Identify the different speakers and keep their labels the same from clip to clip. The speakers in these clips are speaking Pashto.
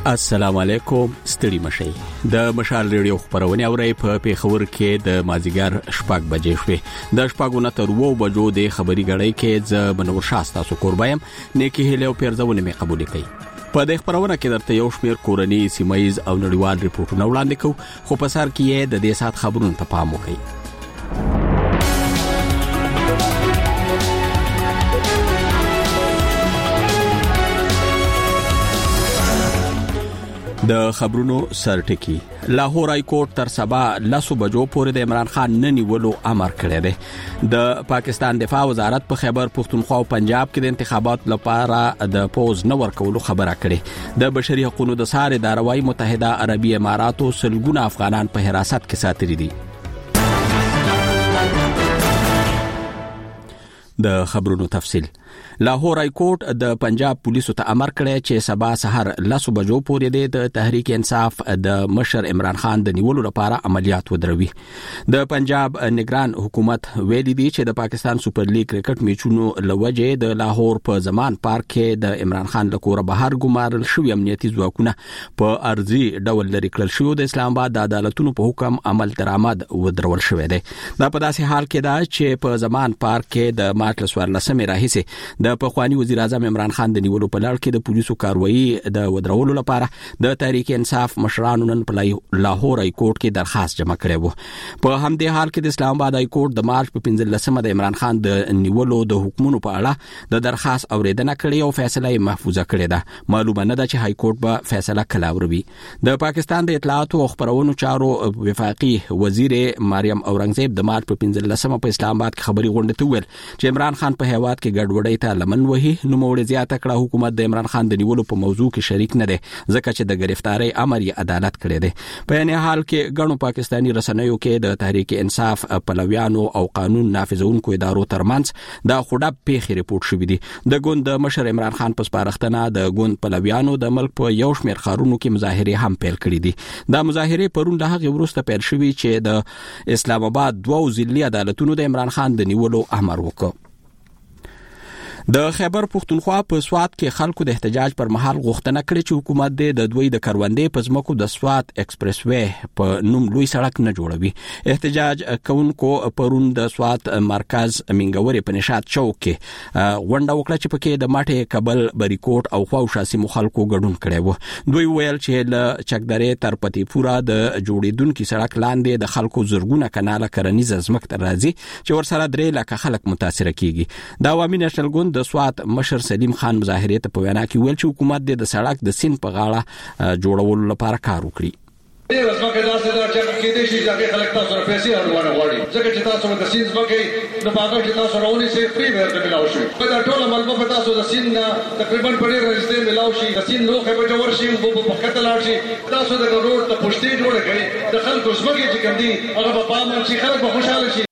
Speaker 1: السلام علیکم ستړي مشي د مشال ریډیو خبرونه اوري په پیښور کې د مازیګر شپږ بجې شوې د شپږونه تر 2 بجو د خبري غړې کې ز بنور شاستا سو قربایم نیکی هله او پیرځونه می قبول کړي په د خبرونه کې درته یو شمیر کورنی سیمایز او نړیوال ریپورتونه وړاندې کوو خو په سر کې د دې سات خبرونو ته پام وکړئ. د خبرونو سرټکی لاهور های کورټ تر سبا 10 بجو پورې د عمران خان ننیولو امر کړی دی. د پاکستان دفاع وزارت په خیبر پختونخوا او پنجاب کې د انتخابات لپاره د پوز نه ورکولو خبره کړې. د بشري حقوقو د سارې داروي متحده عربي اماراتو سلګونه افغانان په حراست کې ساتلي دي. د خبرونو تفصيل لاهور های کورټ د پنجاب پولیسو ته امر کړی چې سبا سحر 10 بجو پورې د تحریک انصاف د مشر عمران خان د نیولو لپاره عملیات ودروي. د پنجاب نگران حکومت ویلي دی چې د پاکستان سپر لیګ کرکټ میچونو لوجه د لاهور په زمان پارک کې د عمران خان لکوره بهر ګمارل شوی امنیتي ځواکونه په ارزي ډول لري کړل شو. د اسلام آباد د عدالتونو په حکم عمل درآمد ودرول شوی دی. دا په داسې حال کې دا چې په زمان پارک کې د مارچ 14 راهیسه د پخوانی وزیر اعظم عمران خان د نیولو په لړ کې د پولیسو کاروایی د ودرولو لپاره د تحریک انصاف مشرانو نن په لاهور های کورټ کې درخواست جمع کړی وو. په همدې حال کې د اسلام آباد های کورټ د مارچ په 15 د عمران خان د نیولو د حکمونو په اړه د درخواست اوریدنه کړې او فیصله یې محفوظه کړې ده. معلومه نه ده چې های کورټ به فیصله کله وروي. د پاکستان د اطلاعات او خبرونو چارو وفاقي وزیر مریم اورنګزیب د مارچ په 15 په اسلام آباد کې خبري غونډه ته ویل چې عمران خان په هیواد کې ګډوډۍ ته لمن وهي. نو موړ زیاته کړه حکومت د عمران خان د نیولو په موضوع کې شریک نه دی ځکه چې د گرفتاری امر یې عدالت کړی دی. په یعنی حال کې غنو پاکستانی رسنیو کې د تحریک انصاف پلویانو او قانون نافذونکو ادارو ترمنځ د خډب پیښې ریپورت شوې دي. د ګوند مشر عمران خان په سپارښتنه د ګوند پلویانو د ملک په یو شمېر ښارونو کې مظاهره هم پیل کړې دي. دا مظاهره پرون د هغې وروسته پیل شوې چې د اسلام آباد دوه ضلعي عدالتونو د عمران خان د نیولو امر وکړ. د خیبر پختونخوا په سوات کې خلکو د احتجاج پر مهال غوښتنه کړې چې حکومت د دوی د کروندې په ځمکو د سوات ایکسپریس وې په نوم لوی سړک نه جوړوي. احتجاج کوونکو پرون د سوات مرکز منګوري په نشاط چوک کې غونډه وکړه چې پکې د ماټه کابل بریکوټ او خواوشا سیمو خلکو ګډون کړي وو. دوی ویل چې له چکدرې تر پتی پورا د جوړیدونکو سړک لاندې د خلکو زرګونه کاناله کرنیزه ځمکه تر راځي چې ورسره 3 لک خلک متاثر کیږي. د عوامي نېشنل ګوند د سوات مشر سلیم خان مظاهره ته په وینا کې ویل چې حکومت د سړک د سین په غاړه جوړولو لپاره کار وکړي.
Speaker 2: زمکه داسې دا چې کې دې شي چې خلک تاسو سره پیسې اړونه غواړي ځکه چې تاسو د سین زمکه د باغ کې تاسو راونی سي فری ورته ملاوي شي. په دا ټول عمل په تاسو د سین تقریبا په ډېر رجسټر ملاوي شي. د سین لوخه په جوړ شي او په خطر لاړ شي. تاسو د روډ ته پښتې جوړ کړئ د خلکو زمکه چې کوم دي هغه په پام شي خلک به خوشاله شي.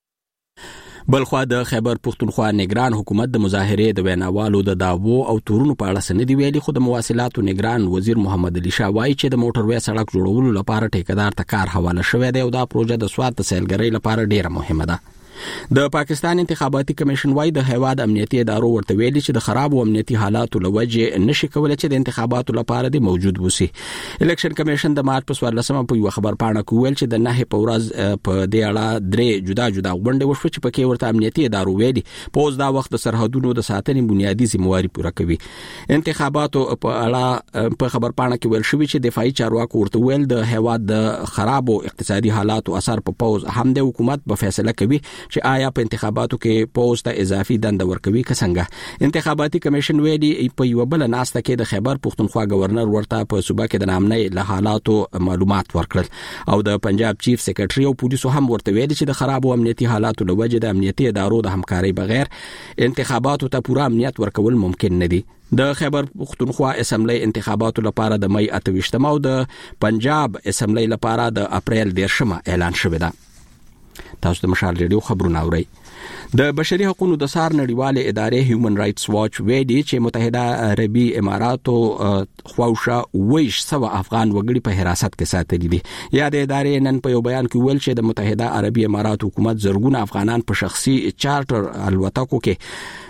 Speaker 1: بلخوا د خیبر پختونخوا نگران حکومت د مظاهره د ویناوالو د داوو او تورونو په اړه سندې ویلي خو د مواصلاتو نگران وزیر محمد علي شاه وايي چې د موټروي سړک جوړولو لپاره ټیکدار ته کار حواله شوی دی او دا پروژه د سوات د سیلګرۍ لپاره ډیره مهمه ده. د پاکستان انتخاباتي کمیشن وايي د هیواد امنیتي ادارو ورته ویلي چې د خراب او امنیتي حالاتو لوجه نشي کولای چې د انتخاباتو لپاره د موجود وسی. الیکشن کمیشن د مارچ په 14 په یو خبر پاڼه کې ویل چې د نه په ورځ په دې اړه 3 جدا جدا غونډې وشو چې پکې ورته امنیتي ادارو ویلي پوز دا وخت د سرحدونو د ساتنې بنیادی ذمہواری پوره کوي. انتخاباتو په اړه په خبر پاڼه کې ویل شوی چې دفاعي چارواکو ورته ویل د هیواد د خراب او اقتصادي حالاتو اثر په پوز هم د حکومت په فیصله کوي چې آیا په انتخاباتو کې پوز ته اضافي دنده ورکوي که څنګه. انتخاباتي کمیشن ویلي په یو بل ناسته کې د خیبر پختونخوا گورنر ورته په صوبه کې د نامنۍ له حالاتو معلومات ورکړل او د پنجاب چیف سیکریټري او پولیسو هم ورته ویلي چې د خراب او امنیتي حالاتو لوجه د امنیتي ادارو د همکارۍ بغیر انتخاباتو ته پوره امنیت ورکول ممکن نه دي. د خیبر پختونخوا اسمبلی انتخاباتو لپاره د مئی 28 او د پنجاب اسمبلی لپاره د اپریل 10 اعلان شوی ده. تاسو د مشال ریډیو خبرونه اورئ. د بشري حقوقو د سار نړیواله ادارې هیومن رائټس واچ ویلي چې متحده عربي اماراتو خواوشا 200 افغان وګړي په حراست کې ساتلي دي. یا د ادارې نن په یو بیان کې ویل چې د متحده عربي اماراتو حکومت زرګونه افغانان په شخصي چارټر الوتکو کې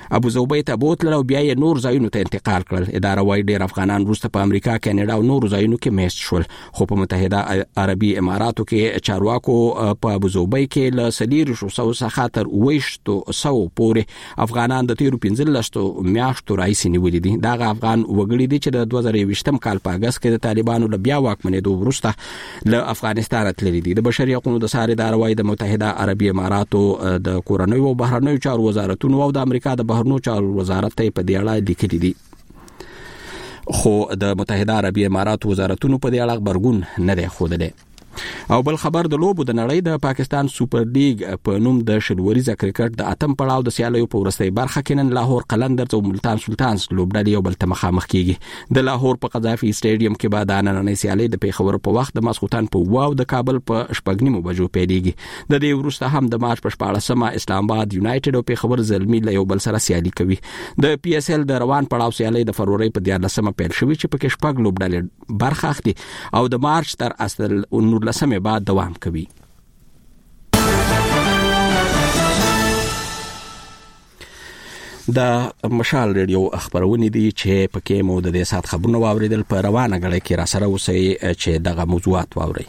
Speaker 1: ابو ظبي ته بوتل او بیا یې نور ځایونو ته انتقال کړل. اداره وايي ډېر افغانان وروسته په امریکا، کاناډا او نور ځایونو کې میشت شول، خو په متحده عربي اماراتو کې چارواکو په ابو ظبي کې له 300 څخه تر 200 پورې افغانان د تیرو 15 میاشتو راځي نیولې دي. دا افغان وګړي دي چې د 2020 کال په اگست کې د طالبانو له بیا واکمنېدو وروسته له افغانستان تللي دي. د بشري حقوقو د ساري اداره وايي د متحده عربي اماراتو د کورنیو او بهرنیو چارو وزارتونو او د امریکا د بهرنیو چارو وزارت ته په دې اړه لیکلي دي، خو د متحده عربي اماراتو وزارتونو په دې اړه خبرګون نه دی ښودلی. او بل خبر د لوبو د نړۍ د پاکستان سوپر لیگ په نوم د شلوریزه کرکټ د اتم پړاو د سیالیو په ورستۍ برخه کې نن لاهور قلندرز او ملتان سلطانز لوبډلې یو بل ته مخامخ کیږي. د لاهور په قذافي سټیډیم کې به د نننۍ سیالۍ د پیښور په وخت د ماسخوتن په واو د کابل په 8:30 بجو پیلېږي. د دې وروسته هم د مارچ په 14 اسلام آباد یونایټډ او پیښور زلمی له یو بل سره سیالي کوي. د پی اس ال د روان پړاو سیالۍ د فروری په 14 پیل شوې چې په کې شپږ لوبډلې برخه اخلي او د مارچ تر اصل 19 بعد دوام کوي. د مشال ریډیو خبرونه دي چې پکې مو د دې سات خبرونه واوریدل. په روانه غړي کې را سره اوسئ چې دغه موضوعات واورئ.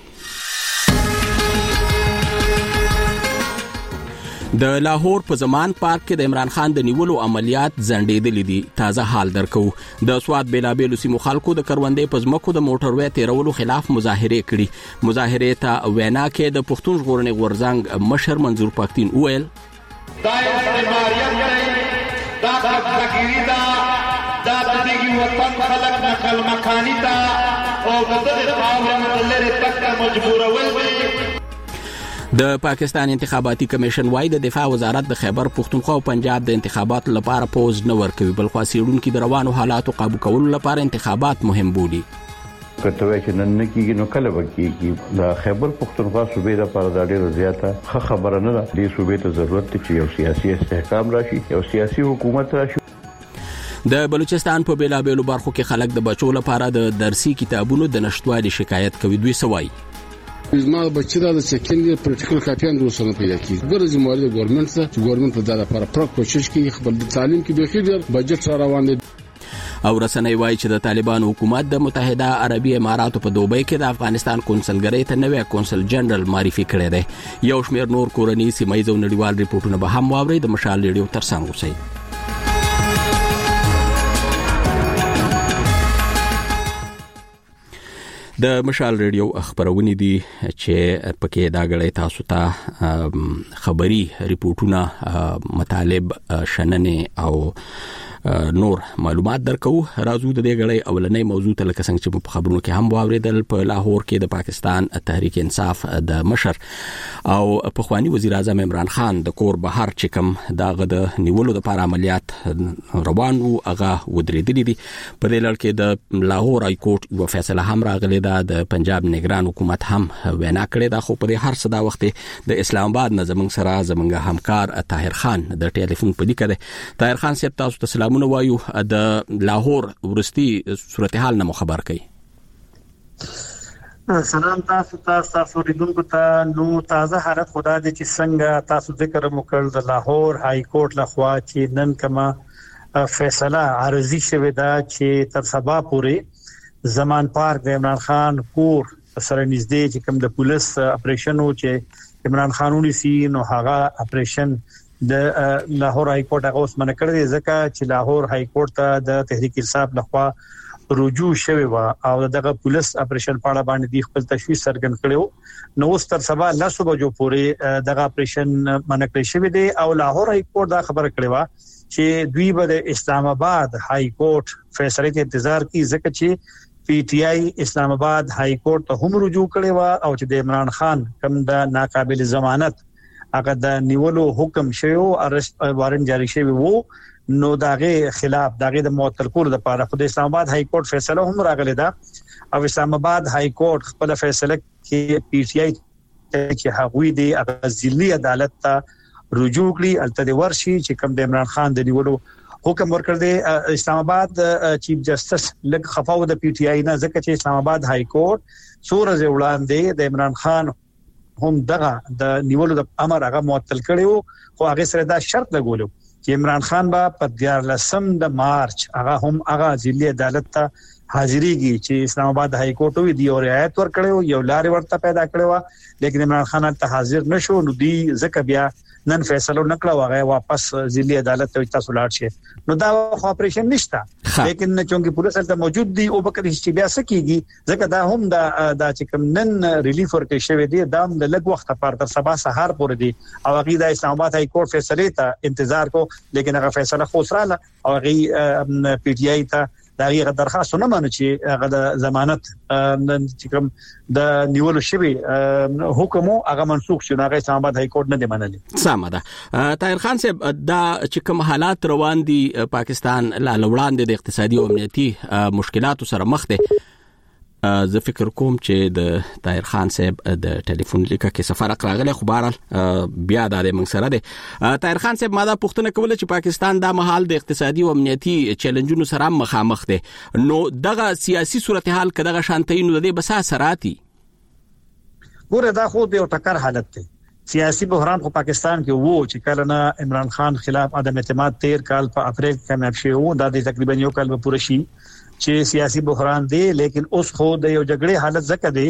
Speaker 1: د لاهور په زمان پارک کې د عمران خان د نیولو عملیات ځنډېدلې دي. تازه حال درکو. د سواد بیلابېلو سیمو خلکو د کروندې په ځمکو د موټروي تیرولو خلاف مظاهره کړي. مظاهره ته وینا کې د پښتون ژغورنې غورځنګ مشر منظور پښتين وویل
Speaker 3: دا استعماریت دی، دا فقیری دا د دې وطن خلک نقل مکانی دا او د دې خاورې لري تک مجبورول دي.
Speaker 1: د پاکستان انتخاباتي کمیشن وايي د دفاع وزارت د خیبر پختونخوا او پنجاب د انتخاباتو لپاره پوز نه ورکوي، بل خو سیډونکو د روانو حالاتو قابو کولو لپاره انتخابات مهم بولي.
Speaker 4: کته چې نن نه کیږي نو کله وکیږي. د خیبر پختونخوا صوبې لپاره د ډیرو زیاته خبره نه ده. د صوبې ته ضرورت دی چې یو سیاسي استحکام راشي، یو سیاسي حکومت راشي.
Speaker 1: د بلوچستان په بیلابېلو برخو کې خلک د بچو لپاره د درسي کتابونو د نشټوالي شکایت کوي. دوی سوای
Speaker 5: زما بچی دا د سکند ایئر پریکټیکل کاپیان دوسنه پیدا کی ګور زموږ د ګورنمنت څخه چې ګورنمنت په دغه لپاره پرک کوشش کوي خپل تعلیم کې به خیر بجټ روان دي.
Speaker 1: او رسنۍ وايي چې د طالبانو حکومت د متحده عربي اماراتو په دوبۍ کې د افغانستان کونسلګرۍ ته نوې کونسل جنرال معرفي کړی دی. یو شمېر نور کورني سیمایي او نړیوال ریپورتونه به هم واوري. د مشال ریډیو ترڅنګ اوسئ. د مشال ریډیو خبرونه دي چې پکې دا غړې تاسو ته خبري ریپورتونه، مطالب، شننې او نور معلومات درکو. راځو د دې غړې اولنې موضوع ته لکه څنګه چې په خبرونو کې هم واوریدل. په لاهور کې د پاکستان تحریک انصاف د مشر او پخوانی وزیر اعظم عمران خان د کور بهر چې کوم دغه د نیولو لپاره عملیات روان وو هغه ودرېدلې دي. په دې لړ کې د لاهور های کورټ یو فیصله هم راغلی ده. د پنجاب نگران حکومت هم وینا کړې ده، خو په دې هر څه دا وخت د اسلام آباد نه زمونږ همکار طاهر خان د ټلیفون په لیکه ده. طاهر خان صاحب تاسو ته سلامونه وایو. د لاهور ورستی صورتحال نه خبر کړئ.
Speaker 6: سلام تاسو ریدونکو ته. نو تازه حالت خدا دې چې څنګه تاسو ذکر وکړ د لاهور های کورټ لخوا چې نن کما فیصله عارضی شوه دا چې تر سبا پورې زمان پارک د عمران خان کور سره نږدې چې کوم د پولیس اپریشن و چې عمران خانونی سی نو هغه اپریشن د لاهور های کورټ هغه اوس منع کړی ځکه چې لاهور های کورټ ته د تحریک انصاف لخوا رجوع شوی و او دغه پولیس اپریشن په اړه باندې د خپل تشویش څرګند کړو. نو اوس تر سبا 9 بجو پورې دغه اپریشن منع کړی شوی دی او لاهور های کورټ دا خبره کړې و چې دوی به د اسلام آباد های کورټ فیصله ته انتظار کوي ځکه چې پی ټی آی اسلام آباد های کورټ ته هم رجوع کړی و او چې د عمران خان کوم د ناقابل ضمانت هغه د نیولو حکم شوی ارست وارنټ جاری شوی وو نو داغه خلاف داغه د معطل کول لپاره خو د اسلام آباد های کورټ فیصله هم راغلی دا او اسلام آباد های کورټ خپل فیصله کې پی ټی آی چې هغوی د ضلعي عدالت ته رجوع کړي الته د ورشي چې کوم د عمران خان د نیولو حکم ورکړ دی. اسلام آباد چیف جسټس لګ خفاو د پی ټی آی نه ځکه چې اسلام آباد های کورټ څورځ وړاندې د عمران خان هم دغه د نیولو د امر هغه معطل کړو خو هغه سره دا شرط لګولو چې عمران خان با په 14 د مارچ هغه ضلع عدالت ته حاضرېږي چې اسلام آباد های کورټ وی دی او رعایت ورکړو یو لارې ورته پیدا کړو لیکن عمران خان ته حاضر نشو نو دی ځکه بیا نن فیصله نکړه هغه واپس ضلع عدالت ته تاسو لاړ شي نو دا اپریشن نشته لیکن چونکی پولیس ته موجود دی او بکر چې بیا سکیږي ځکه دا هم دا چې کوم نن ریلیف ورکړي شوی دی دا د لږ وخت لپاره تر سبا سحر پورې دی او هغه د اسلام آباد های کورټ فیصله ته انتظار کو لیکن هغه فیصله خو سره او هغه پی ټی آی ته دا یو درخواست نه مانو چې هغه د ضمانت چې کوم د نیولو شوی حکم هغه منسوخ شو هغه اسلام آباد های کورټ نه دی منلي.
Speaker 1: سمه ده طاهر خان صاحب دا چې کوم حالات روان دي پاکستان لا لوړاندې د اقتصادي او امنیتي مشکلاتو سره مخ دي زه فکر کوم چې د طاهر خان صاحب د ټلیفون لیکه کې سفارت راغلی خو بهرحال بیا د موږ سره دی. طاهر خان صاحب ما دا پوښتنه کوله چې پاکستان دا مهال د اقتصادي او امنیتي چیلنجونو سره مخامخ دی نو دغه سیاسي صورتحال کداغه شانتي نو د بسا سراتي
Speaker 6: ګوره دا خو د ټکر حالت دی سیاسي بحران په پاکستان کې وو چې کله نه عمران خان خلاف عدم اعتماد 13 کال په اپریل کې کامیاب شو دا د تقریبا یو کال په پوره شي چې سیاسي بحران دی لیکن اوس خو د یو جګړې حالت زکه دی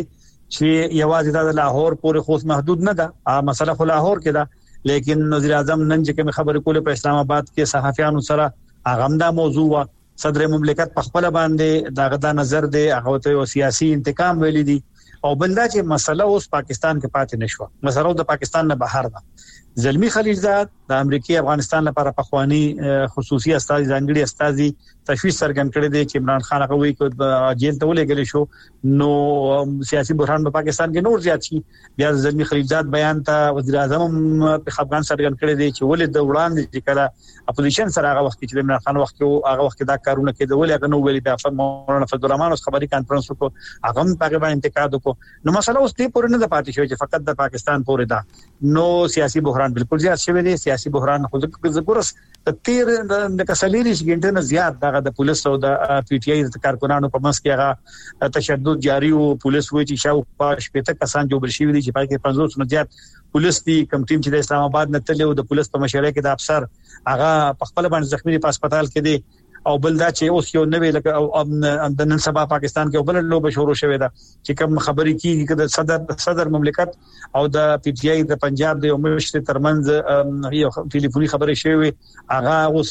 Speaker 6: چې یوازې د لاهور پورې خو محدود نه ده مسله خو لاهور کې ده لیکن وزیر اعظم نن چې کوم خبرې کوله په اسلام آباد کې صحافیانو سره هغه دا موضوع وا صدر مملکت په خپل باندې داغه نظر دی هغه ته سیاسي انتقام ویلي دي او بلدا چې مسله اوس پاکستان کې پاتې نشو مسله د پاکستان نه بهر ده زلمی خلیلزاد د امریکای افغانستان لپاره پخوانی خصوصي استاذ ځانګړي استاذي تشویش څرګند کړی دی چې عمران خان هغه وی چې جیل ته ولېګل شو نو سیاسي بحران په پاکستان کې نور زیات شي بیا زلمی خلیلزاد بیان ته وزیر اعظم په خپګان څرګند کړی دی چې ولې د وړاندې چې کله اپوزیشن سره هغه وخت چې عمران خان وخت هغه وخت دا کارونه کېدل ولې هغه نو ویلي د مولانا فضل الرحمن خبري کانفرنس کو هغه په هغه باندې انتقاد وکړو نو مسله اوس دې پورې نه ده پاتې شوی چې فقط د پاکستان پورې ده نو سیاسي بحران بالکل زیات شوی دی سیاسي بحران خو زګورس د تیر د کسلیریش ګنټه نه زیات دغه د پولیس او د پی ټی آی د کارکونانو په منځ کې هغه تشدد جاری او پولیس وایي چې شاو شپږ کسان جوړ شوي دي چې پای کې 500 نه زیات پولیس دي کم ټیم چې د اسلام آباد نه تللی او د پولیس په مشرۍ کې د افسر هغه په خپل باندې زخمی په هسپتال کې دي او بلدا چې اوس یو نوې لکه د نن سبا پاکستان کې بل لوب شروع شوه دا چې کوم خبرې کیږي صدر مملکت او د پی ټی آی د پنجاب د مشر ترمنځ یو ټلیفوني خبرې شوه هغه اوس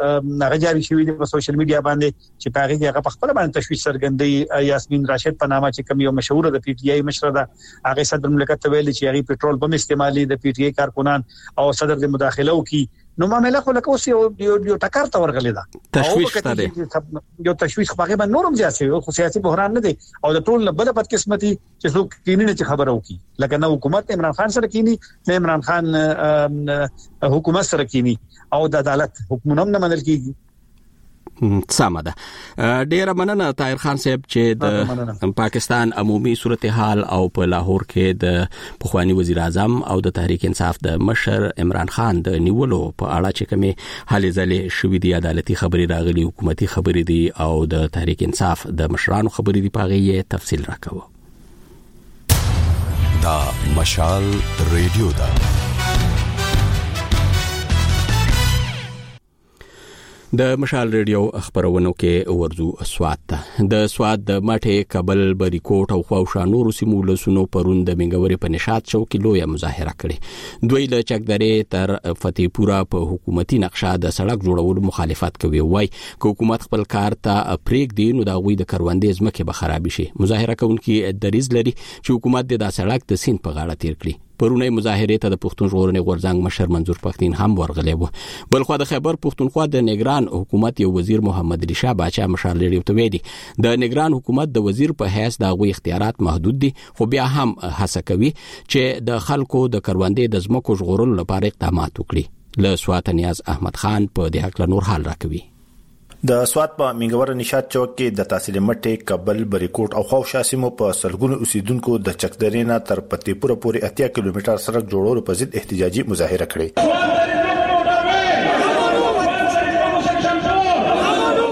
Speaker 6: هغه جاری شوې د سوشل میډیا باندې چې په هغه په خپل باندې تشویش څرګندې یاسمین راشد په نامه چې کوم یو مشهور د پی ټی آی مشر ده هغه صدر مملکت ته ویل چې هغه پېټرول بم استعمالي د پی ټی آی کارکونان او صدر د مداخله وکي نو معاملې خو لکه اوس یو ټکر ته ورغلی دا
Speaker 1: تشویش ته
Speaker 6: یو تشویش خو هغه باندې نورم زیات شي خو سیاسي بحران نه دی او د ټول بل بد قسمتي چې څوک کینی نه خبره وکي لکه نو حکومت عمران خان سره کینی نه عمران خان حکومت سره کینی او د عدالت حکمونه نه منل کیږي
Speaker 1: سمه ده ډیره مننه طاهر خان صاحب چې د پاکستان عمومي صورتحال او په لاهور کې د پخوانی وزیر اعظم او د تحریک انصاف د مشر عمران خان د نیولو په اړه چې کومه حالې ځلې شوې دي عدالتي خبري راغلي حکومتي خبري دي او د تحریک انصاف د مشرانو خبري دي په غي تفصیل راکوه
Speaker 7: دا مشال ریډیو دا
Speaker 1: د مشال ریډیو خبرونو کې ورزو سوات د سوات د ماټه کابل بریکوټ او خواوشا نورو سیمو لسونو پرون د منګوري په نشاط چوک کې لوی مظاهره کړې دوی له چکدرې تر فتح پورا په حکومتي نقشه د سړک جوړولو مخالفت کوي وای چې حکومت خپل کار ته پریک دی نو دا غوي د کروندې ځمکه به خراب شي مظاهره کوونکي دریز لري چې حکومت د سړک د سین په غاړه تیر کړي پرونه مظاهره ته د پښتون ژغورنې غورځنګ مشر منظور پښتين هم ورغلی و بل خو د خیبر پښتونخوا د نگران حکومت یو وزیر محمد علی شاه باچا مشر لري ته ویلي د نگران حکومت د وزیر په حیث د غوي اختیارات محدود دي خو بیا هم هڅه کوي چې د خلکو د کروندې د ځمکو ژغورلو لپاره اقدامات وکړي له سوات نیاز احمد خان په دې حق نور حال راکوي
Speaker 8: د سوات په منګور نشاط چوک کې د تحصیل مټه کابل بریکوټ او خواوشا سیمو په سلګونو اوسیدونکو د چکدرینا تر پتی پورا پورې 80 کیلومتر سړک جوړولو په ضد احتجاجي مظاهره کړې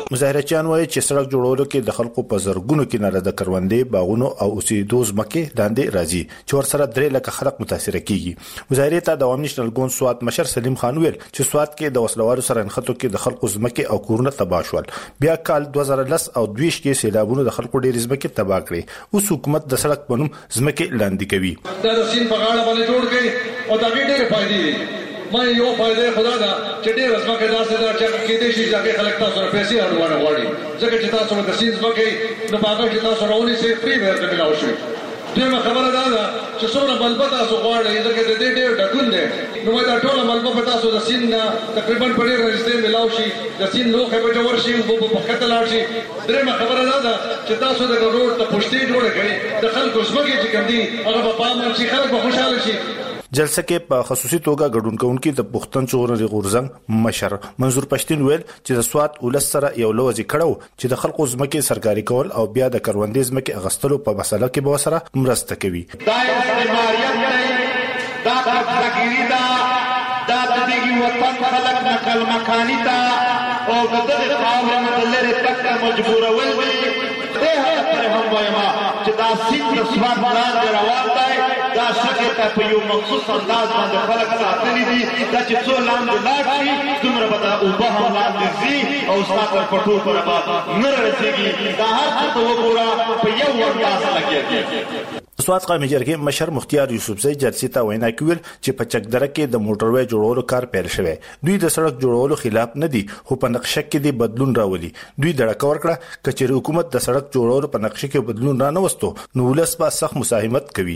Speaker 8: مظاهرچیان وایي چې سړک جوړولو کې د خلکو په زرګونو کې نه د کروندې باغونو او اوسېدو ځمکې لاندې راځي چې ورسره 3 لک خلک متاثر کیږي. مظاهرې ته د عوامي نېشنل ګوند سوات مشر سلیم خان ویل چې سوات کې د وسلوارو سره انخطو کې د خلکو ځمکې او کورونه تباه شول. بیا کال 2010 او 2020 کې سیلابونو د خلکو ډېر ځمکې تباه کړې. اوس حکومت د سړک په نوم ځمکې لاندې کوي.
Speaker 2: دا د سین په غاړه باندې جوړ کړي او دا ډېر فائدې دي. ما یو فائدې خدا دا چې ډېر ځمکه داسې دا چې کې دې شي چې خلک تاسو سره پیسې اړوانه غواړي ځکه چې تاسو د سین ځمکې د باغ چې تاسو راونی سي فری ورته ملاوي شي. دغه خبره دا ده چې څومره ملبه تاسو غواړئ ځکه د دې ډېر ډکون دی نو دا ټول ملبه په تاسو د سین تقریبا په ډېر رښتې ملاوي شي د سین لوخه په جوړ شي او په خطر لاړ شي. درېمه خبره دا ده چې تاسو د روډ ته پښتې جوړ کړئ د خلکو ځمکې چې کوم دي هغه په پام کې خلک به خوشاله شي.
Speaker 8: جلسه کې په خصوصي توګه ګډون کوونکي د پښتون څورنې غورزنګ مشر منظور پښتين ویل چې د سوات ولس سره یو لوځي کړو چې د خلکو ځمکې سرکاري کول او بیا د کروندې ځمکې اغستلو په مسله کې به سره مرسته کوي.
Speaker 3: دا استعماریت دی دا فقیری دا د دې وطن خلک نقل مکانی دا او د دې خاورې مدلره تک مجبورول دي. ته پر هم وایما چې دا سید سواد لاندې روان دی دا شکه ته په یو مخصوص انداز باندې خلک ساتلي دي دا چې څو لاندې لاړ دومره به دا او په هم لاندې زی او ساتل پټو پر بعد نه رسېږي. دا هر څه ته وګوره په یو انداز لګیږي.
Speaker 8: سوات قومي جرګې مشر مختیار یوسفزئی جلسې ته وینا کوي چې په چکدره کې د موټروي جوړولو کار پیل شوی. دوی د سړک جوړولو خلاف نه دي خو په نقشه کې دي بدلون راولي. دوی دړه ورکړه کچېر حکومت د سړک جوړولو په نقشه کې بدلون را نه وستو نو ولس به سخت مساهمت کوي.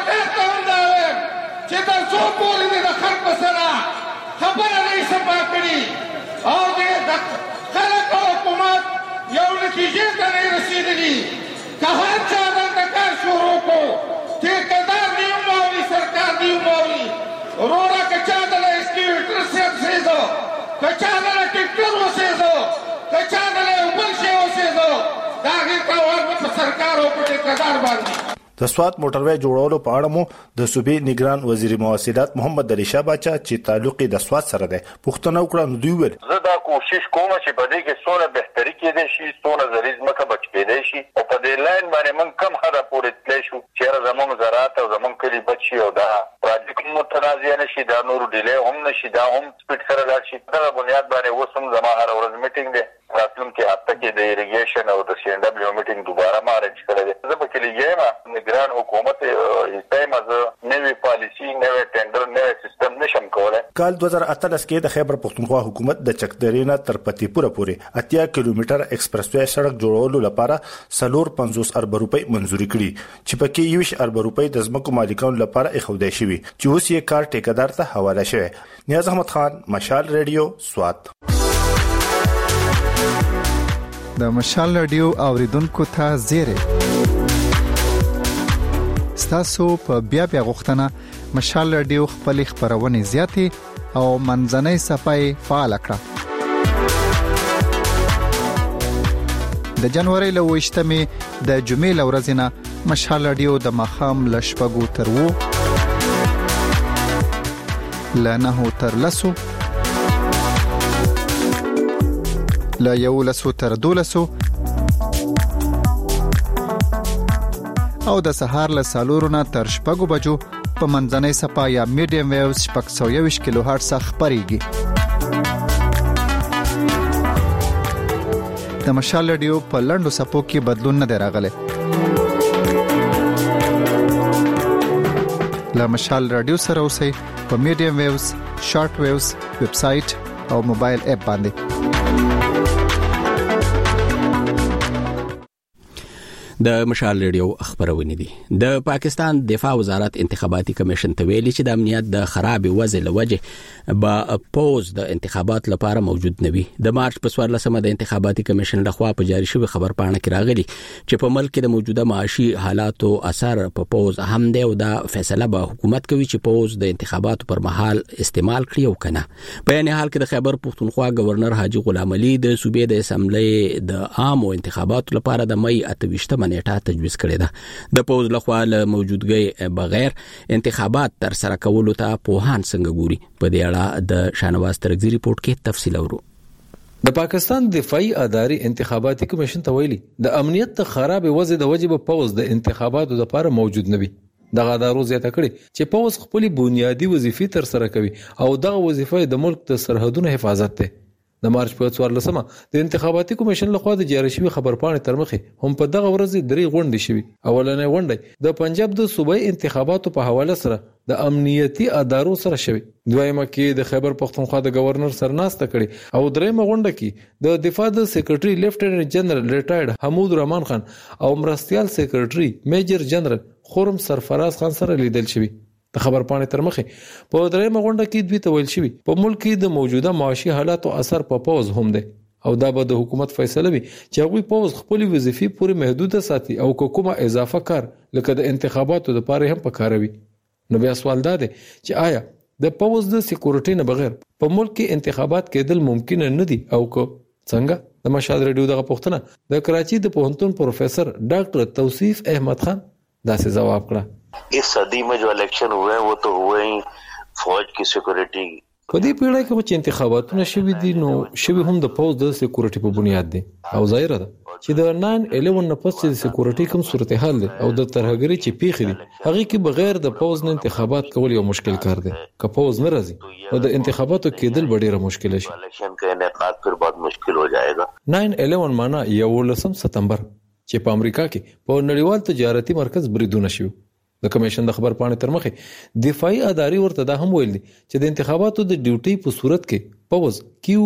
Speaker 9: چې تاسو پورې د خلکو سره خبره نه سپا کړی او د خلک او حکومت یو نتیجې ته نه رسیدلی. که هر چا د کار شروع کو ټیکدار دی مولوی سرکار دی مولوی روړه کچا د اسکیوټر سیزو کچا د ټیکټر وسیزو کچا د بل شی وسیزو دا هیڅ کار په سرکار او په ټیکدار باندې.
Speaker 8: د سوات موټروي جوړولو په اړه مو د صوبې نگران وزیر مواصلات محمد علي شاه باچا چې تعلق د سوات سره ده پښتنه وکړه نو دوی ویل
Speaker 10: زه دا کوشش کوم چې په دې کې څونه بهتري کېدای شي څونه زریز مکه بچ کېدای شي او په دې لاین باندې من کم خدا پورې تللی شو چې زموږ زراعت او زموږ کلی بچي او دا پروجیکټ متنازع نشي دا نور ډیلی هم نشي دا هم سپیډ سره لاړ شي. دا بنیاد باندې وسم زما هر ورځ میټینګ دی راتلونکي هفته کې د ایریګیشن او د سی ان ډبلیو میټینګ دوباره مارچ کړی دی. زه په کلی یم نگران حکومت ایستایم از نوې پالیسی نوې ټینډر نوې سیستم نشم کولای.
Speaker 8: کال 2018 کې د خیبر پختونخوا حکومت د چکدرې نه تر پتی پوره پورې 80 کیلومتر ایکسپریس وے سړک جوړولو لپاره 450 ارب روپۍ منزوري کړي چې پکې 20 ارب روپۍ د ځمکو مالکانو لپاره اخودای شوی چې اوس یې کار ټیکدار ته حواله شوی. نیاز احمد خان مشال ریډیو سوات.
Speaker 11: د مشال رادیو اوریدونکو ته زیره ستاسو په بیا غوښتنه مشال رادیو خپل خبرونه زیاتې او منځنۍ صفای فعال کړه. د جنوري له 28مې د جمعې لورځ نه مشال رادیو د مخام لشپګو تر وو لنه تر لسو لا یو لسو تر دولسو او د سهار له سالورونه تر شپږو بجو په منځنۍ صفا یا میډیم ویوز 621 کیلو هرتز خبريږي. د مشال رادیو په لندو صفو کې بدلون نه راغلی. له مشال رادیو سره اوسئ په میډیم ویوز شارټ ویوز ویب سټ او موبایل اپ باندې.
Speaker 1: د مشال ریډیو خبرونه دي. د پاکستان دفاع وزارت انتخاباتي کمیشن ته ویلي چې د امنیت د خراب وضع لوجه با پوز د انتخابات لپاره موجود نوي. د مارچ په 14مه د انتخاباتي کمیشن لخوا په جاری شوی خبر پاڼه کې راغلي چې په ملک کې د موجوده معاشي حالاتو اثر په پوز هم دی او دا فیصله به حکومت کوي چې پوز د انتخاباتو پر مهال استعمال کړي او کنه. په یعنی حال کې د خیبر پختونخوا گورنر حاجی غلام علي د صوبې د اسمبلی د عامو انتخاباتو لپاره د مئی 28 نیټه تجویز کړې ده. د پوز لخوا له موجودګۍ بغیر انتخابات تر سره کولو ته پوهان څنګه ګوري. په دې اړه د شانواز ترګزي ریپورت کې تفصیل اورو.
Speaker 12: د پاکستان دفاعي ادارې انتخاباتي کمیشن ته ویلي د امنیت ته خراب وضع د وجې په پوز د انتخاباتو لپاره موجود نه وي. دغه ادارو زیاته کړي چې پوز خپل بنیادی وظیفې تر سره کوي او دغه وظیفه د ملک د سرحدونو حفاظت ده. د مارچ په 14مه د انتخاباتي کمیشن لخوا د جاری شوی خبرپاڼې تر مخې هم په دغه ورځ درې غونډې شوي. اولنې غونډه د پنجاب د صوبایي انتخاباتو په حواله سره د امنیتي ادارو سره شوي. دویمه کې د خیبر پختونخوا د گورنر سره ناسته کړي او دریمه غونډه کې د دفاع د سیکریټري لیفټیننټ جنرال ریټایرډ حمود رحمان خان او مرستيال سیکریټري میجر جنرال خرم سرفراز خان سره لیدل شوي. د خبرپاڼې تر مخې په دریمه غونډه کې دوی ته ویل شوي په ملک کې د موجوده معاشي حالاتو اثر په پوز هم دی او دا به د حکومت فیصله وي چې هغوی پوز خپل وظیفې پورې محدوده ساتي او کومه اضافه کار لکه د انتخاباتو لپاره هم پکاروي. نو بیا سوال دا دی چې آیا د پوز د سکیورټي نه بغیر په ملک کې انتخابات کېدل ممکن نه دي او کو څنګه؟ د مشال ریډیو دغه پوښتنه د کراچي د پوهنتون پروفیسر ډاکټر توصیف احمد خان داسې جواب کړه.
Speaker 13: इस सदी में जो इलेक्शन हुए हैं वो तो हुए ही फौज की सिक्योरिटी
Speaker 12: په دې پیړۍ کې چې انتخاباتونه شوي دي نو شوي هم د پوز د سکیورټي په بنیاد دي او ظاهره ده چې د 9/11 نه پس د سکیورټي کوم صورتحال دی او د ترهګرۍ چې پیښې دي هغه کې بغیر د پوز نه انتخابات کول یو مشکل کار دی. که پوز نه راځي نو د انتخاباتو کېدل ډېر مشکل شي.
Speaker 13: इलेक्शन का इनेकाद फिर बहुत मुश्किल हो जाएगा.
Speaker 12: 9/11 معنا 11 سپتمبر چې په امریکا کې په نړیوال تجارتي مرکز بریدونه شو. د کمیشن د خبرپاڼې تر مخې دفاعي ادارې ورته دا هم ویل دي چې د انتخاباتو د ډیوټي په صورت کې پوز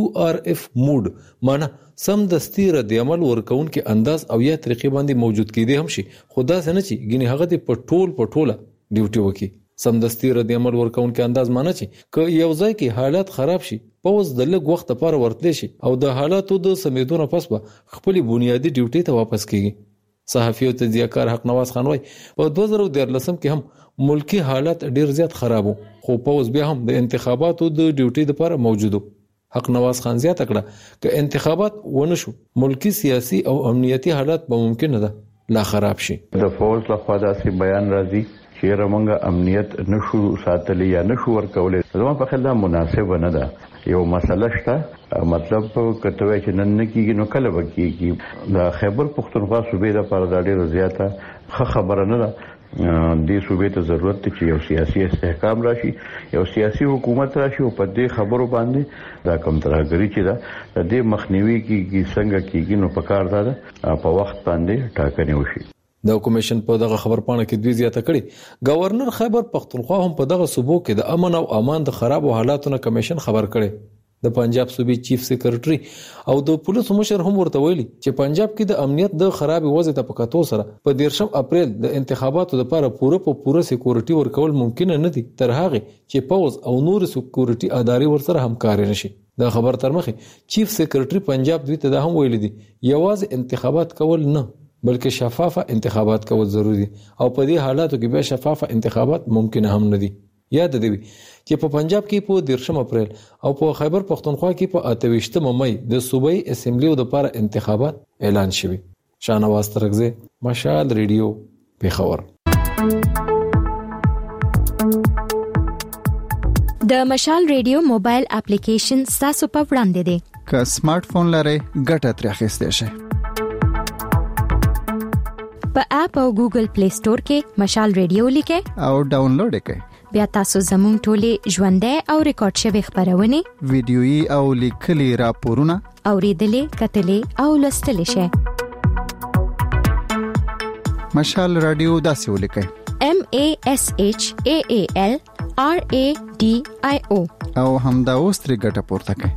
Speaker 12: QRF موډ معنا سم دستي رد عمل ورکون کې انداز او یا طریقې باندې موجود کېدی هم شي. خدا سره چې ګینه هغه د پټوله ډیوټي وکي. سم دستي رد عمل ورکون کې انداز معنا چې ک یو ځای کې حالات خراب شي پوز د لږ وخت لپاره ورتلی شي او د حالاتو د سمیدونو پس به خپل بنیادی ډیوټي ته واپس کیږي. صحافي او تجزیه‌کار حق نواز خان وايي په 2013 کې هم ملکی حالات ډیر زیات خراب وو خو پوز بیا هم د انتخاباتو د ډیوټي لپاره موجود وو. حق نواز خان زیاته کړه چې انتخابات ونه شو ملکی سیاسي او امنیتي حالات به ممکن ده لا خراب شي.
Speaker 4: د فوز لخوا داسې بیان راځي چې رمنګ امنیت نشو ساتلی یا نشو ورکولې. زما په خیال دا مناسب نه ده. یو مسله شته مطلب کته وای چې نن کېږي نو کله وکېږي. د خیبر پختونخوا صوبې لپاره دا ډیره زیاته خبره نه ده. د صوبې ته ضرورت دی چې یو سیاسي استحکام راشي یو سیاسي حکومت راشي او په دې خبرو باندې دا کم ترهګری چې دا د مخنیوي کې څنګه کېږي نو په کار ده په وخت باندې ټاکنې وشي.
Speaker 12: د کمیشن په دغه خبرپاڼه کې دوی زیاته کړي گورنر خیبر پختونخوا هم په دغه صوبو کې د امن او امان د خراب حالاتو نه کمیشن خبر کړي. د پنجاب صوبې چیف سیکریټري او د پولیسو مشر هم ورته ویلي چې پنجاب کې د امنیت د خراب وضع ته پکاتو سره په 13 اپریل د انتخاباتو لپاره پوره سیکورټي ورکول ممکن نه دي تر هغه چې پوز او نور سیکورټي ادارې ورسره همکاري نشي. د خبر تر مخه چیف سیکریټري پنجاب دوی ته هم ویلي دي یوازې انتخابات کول نه بلکې شفافه انتخابات کول ضروری او په دې حالاتو کې به شفافه انتخابات ممکن هم نه دي. یاد دی چې په پنجاب کې په 13 اپریل او په خیبر پختونخوا کې په 28 مئی د صوبایي اسمبلی لپاره انتخابات اعلان شوي. شاهنواز ترغزی مشال ریډیو پیښور.
Speaker 14: د مشال ریډیو موبایل اپلیکیشن تاسو په وړاندې دی.
Speaker 11: که سمارټ فون لرئ ګټه ترې اخیستئ شئ.
Speaker 14: په اپ او ګوګل پلی سٹور کې مشال ریډیو لیکئ
Speaker 11: او ډاونلوډ کړئ.
Speaker 14: بیا تاسو زموږ ټولې ژوندۍ او ریکارډ شوی خبرونه
Speaker 11: ویډیويي او لیکلي راپورونه
Speaker 14: اوریدلې کتلې او لوستلې شئ.
Speaker 11: مشال رادیو داسې ولیکئ
Speaker 14: MASHAALRADIO
Speaker 11: او همدا اوس ترې ګټه پورته کړئ.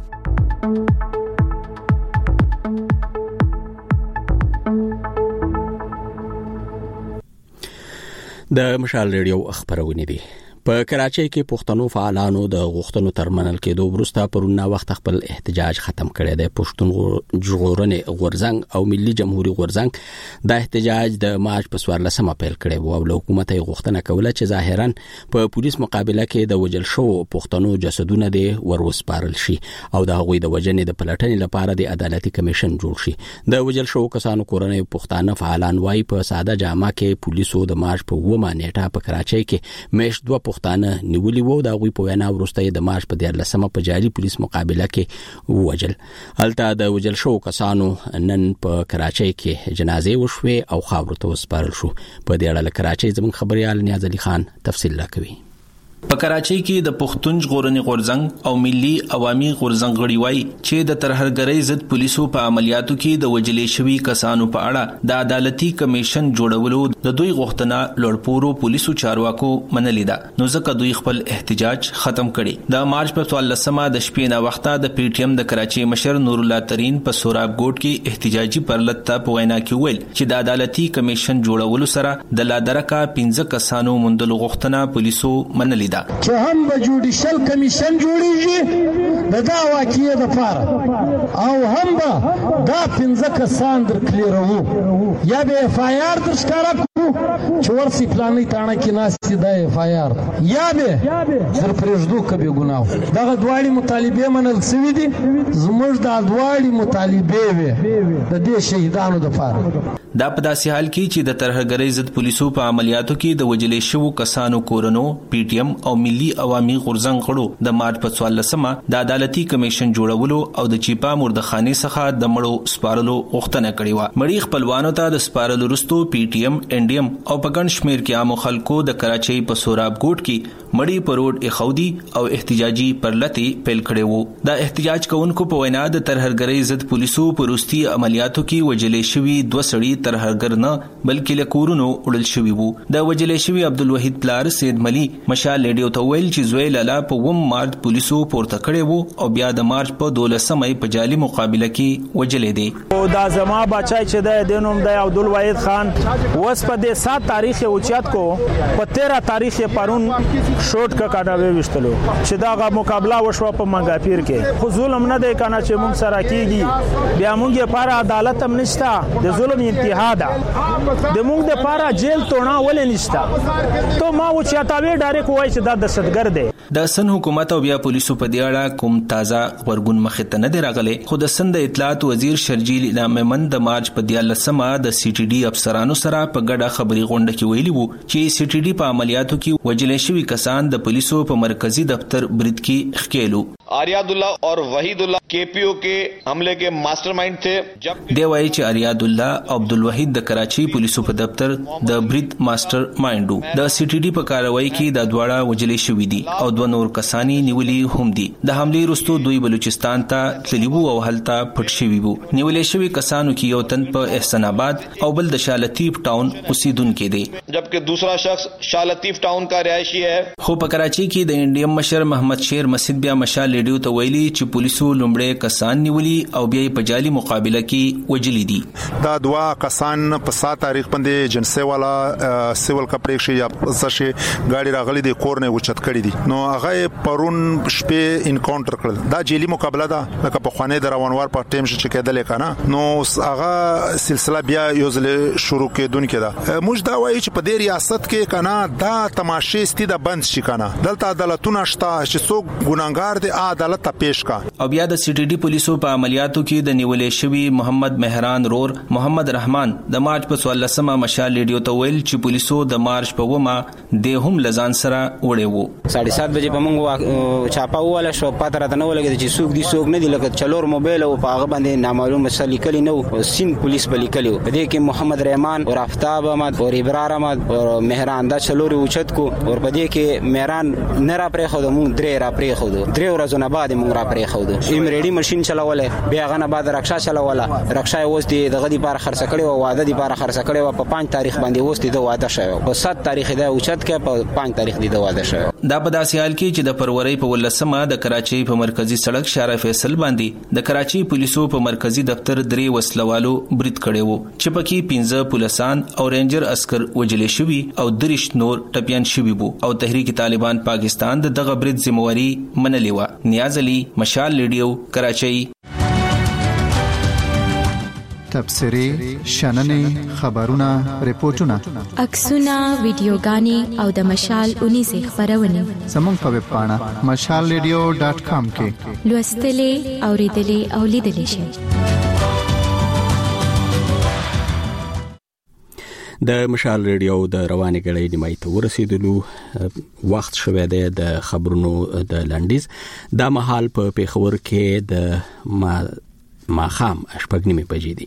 Speaker 1: د مشال ریډیو خبرونه دي. په کراچۍ کې پښتنو فعالانو د غوښتنو ترمنل کېدو وروسته پرونه وخت خپل احتجاج ختم کړی دی. پښتون ژغورنې غورځنګ او ملي جمهوریت غورځنګ د احتجاج د مارچ په 14 اپریل کړی و او له حکومت یې غوښتنه کوله چې ظاهرا په پولیس مقابله کې د وجل شو پښتنو جسدونه دي وروسپارل شي او د هغوی د وجنې د پلټنې لپاره د عدالتي کمیشن جوړ شي. د وجل شو کسانو کورنۍ پښتانه فعالان وايي په ساده جامه کې پولیسو د مارچ په 9 نیټه په کراچۍ کې مېش 2 پښتانه نیولي وو. د غوي په وینا وروسته د مارچ په 14 په جاري پولیس مقابله کې ووجل. هلته د وجل شو کسانو نن په کراچۍ کې جنازې وشوې او خاورو ته وسپارل شو. په دې اړه کراچۍ زموږ خبريال نیاز علي خان تفصیل راکوي.
Speaker 15: په کراچۍ کې د پښتون ژغورنې غورځنګ او ملي عوامي غورځنګ غړي وایي چې د ترهګرۍ ضد پولیسو په عملیاتو کې د وجلې شوي کسانو په اړه د عدالتي کمیشن جوړولو د دوی غوښتنه لوړپوړو پولیسو چارواکو منلې ده، نو ځکه دوی خپل احتجاج ختم کړي. د مارچ په 14مه د شپې نه وخته د پی ټی ایم د کراچۍ مشر نور الله ترين په سوراب ګوټ کې احتجاجي پرلط ته په وینا کې ویل چې د عدالتي کمیشن جوړولو سره د لادرکا 15 کسانو مندلو غوښتنه پولیسو منلې ده
Speaker 16: چې هم د جوډیشل کمیشن جوړیږي د دا واقعې لپاره او هم به دا 15 کسان در کلیرو یا به اف آی آر در ښکاره کړو چې ورسي پلانې تاڼه کې ناستې د اف آی آر یا به در پرېږدو که بې ګناه. دغه دواړې مطالبې منل شوي دي. زموږ دا دواړې مطالبې وې د دې شهیدانو دپاره.
Speaker 15: دا په داسې حال کې چې د ترهګرۍ ضد پولیسو په عملیاتو کې د وجلې شوو کسانو کورونو پی ټی ایم او ملي عوامي غورځنګ غړو د مارچ په 14مه د عدالتي کمیشن جوړولو او د چیپا مردخانې څخه د مړو سپارلو غوښتنه کړې و. مړي خپلوانو ته د سپارلو وروسته پی ټی ایم ان ډي ایم او په ګڼ شمېر کې عامو خلکو د کراچۍ په سوراب ګوټ کې مړي په روډ اخودي او احتجاجي پرلطي پیل کړي وو. د احتجاج کوونکو په وینا د ترهګرۍ ضد پولیسو په وروستي عملیاتو کې وجلې شوي 2 سړي ترهګر نه بلکې له کورونو وړل شوي وو. د وجلې شوي عبدالوحید پلار سید ملي مشال ریډیو ته ویل چې زوی لالا په 9 مارچ پولیسو پورته کړي وو او بیا د مارچ په 12مه په جالي مقابله کې وجلې دي.
Speaker 17: او دا زما بچای چې د نوم د عبدالوحید خان وس په د 7 تاریخ اوچات کو په 13 تاریخ پرون شوټ کا کاډاوي وشتلو چې دا مقابله وشو په منګاپیر کې. خو ظلم نه دی کنه چې موږ سره کیږي بیا موږ لپاره عدالت هم نشته. د ظلم انتها ده. د موږ لپاره جیل تونا ولې نشته. ته ما و چې تاوی ډایرک وای چې دا دهشتګرد دی.
Speaker 15: د سن حکومت او بیا پولیسو په دی اړه کوم تازه ورګون مخه ته نه دی راغلی. خو د سند اطلاعات وزیر شرجیل انعام د مارچ په 14مه د سی ټي ډي افسرانو سره په ګډه خبري غونډه کې ویلي وو چې سی ټي ډي په عملیاتو کې وجلې شوي کسان د پولیسو په مرکزی دفتر برید کې ښکېلو.
Speaker 18: आर्यादुल्ला और वहीदुल्ला केपीओ के हमले के मास्टरमाइंड थे. जब
Speaker 15: دی وایي چې اریادالله او عبدالوحید د کراچۍ پولیسو په دفتر د برید ماستر مایندو. د سی ټي ډي په کاروایی کې د دواړه وجلې شوي دي او 2 نور کسانی نیولي هم دي. د حملې وروسته دوی بلوچستان ته تللي وو او هلته پټ شوي وو. نیولې شوي کسانو کې یو تن په احسان آباد او بل د شالطیف ټاون اوسیدونکو دی
Speaker 18: जबकि दूसरा शख्स शालतीफ टाउन का रिहायशी है.
Speaker 15: خو په کراچۍ کې د انډیم مشر محمد شیر مسجد بیا مشال ریډیو ته ویلي چې پولیسو لومړی کسان نیولي او بیا په جالي مقابله کې وجلي دي.
Speaker 19: دا 2 کسان په 7 تاریخ باندې جنسي والا سیول کپړې شي یا څه گاډي راغلي د کور نه وچت کړی دي. نو هغه پرون شپه انکاونټر کړل. دا جیلی مقابله ده لکه په خوانې د روانوار په ټیم چې کېدل کنه. نو هغه سلسله بیا یو ځل شروع کېدونکې ده. موږ دا وایو چې په دې ریاست کې کنه دا تماشې ستې د بند شي کنه. دلته عدالتونه شته چې څوک ګناګار دي عدالت ته پیش کا.
Speaker 15: او بیا د سی ټي ډي پولیسو په عملیاتو کې د نیولې شوی محمد مهران رور محمد رحمان د مارچ په 14مه مشال ریډیو ته ویل چې پولیسو د مارچ په 9مه د هم لزان سره وړي وو.
Speaker 20: 7:30 بجې په موږ چاپا واله شو پاتره ته نه ولګي چې څوک دي څوک نه دي لکه چلور موبایل او په هغه باندې نامعلوم مسلې کلی نو سین پولیس بلی کلی. په دې کې محمد رحمان او آفتاب احمد او ابرار احمد او مهران دا چلور اوچت کو او په دې کې مهران نه را پرې خو د مون درې را پرې خو 3 ورځې بعد موږ را پرې خو ایم ریډي ماشين چلوله بیا غنه بعد رکشا چلوله رکشا اوس دی دغه دی بار خرڅ کړي او واده دی بار خرڅ کړي او په 5 تاریخ باندې اوس دی د واده شوی په 7 تاریخ دا اوچت کې په 5 تاریخ دی د واده شوی.
Speaker 15: دا په داسې حال کې چې د فروری په 18مه د کراچۍ په مرکزی سړک شارع فیصل باندې د کراچۍ پولیسو په مرکزی دفتر 3 وسلوالو برید کړي وو چې پکې 15 پولیسان او رینجر عسكر وجلې شوي او 3 نور ټپيان شوي وو او تحریک طالبان پاکستان د دغه برید ذمہواری منلې و. نیاز علي مشال ریډیو کراچۍ.
Speaker 11: تبصری شننې خبرونه ریپورتونه
Speaker 14: عکسونه ویډیوګانې او د مشال 19 خبرونه
Speaker 11: زموږ په ویب پاڼه mashalradio.com کې
Speaker 14: لوستلې اوریدلې او لیدلې شئ.
Speaker 1: د مشال ریډیو د رواني غړې نیمای ته ورسېدلو وخت شوه د خبرونو د لنډیز د مهال په پیښور کې د ماخام شپږ نیمه بجې دي.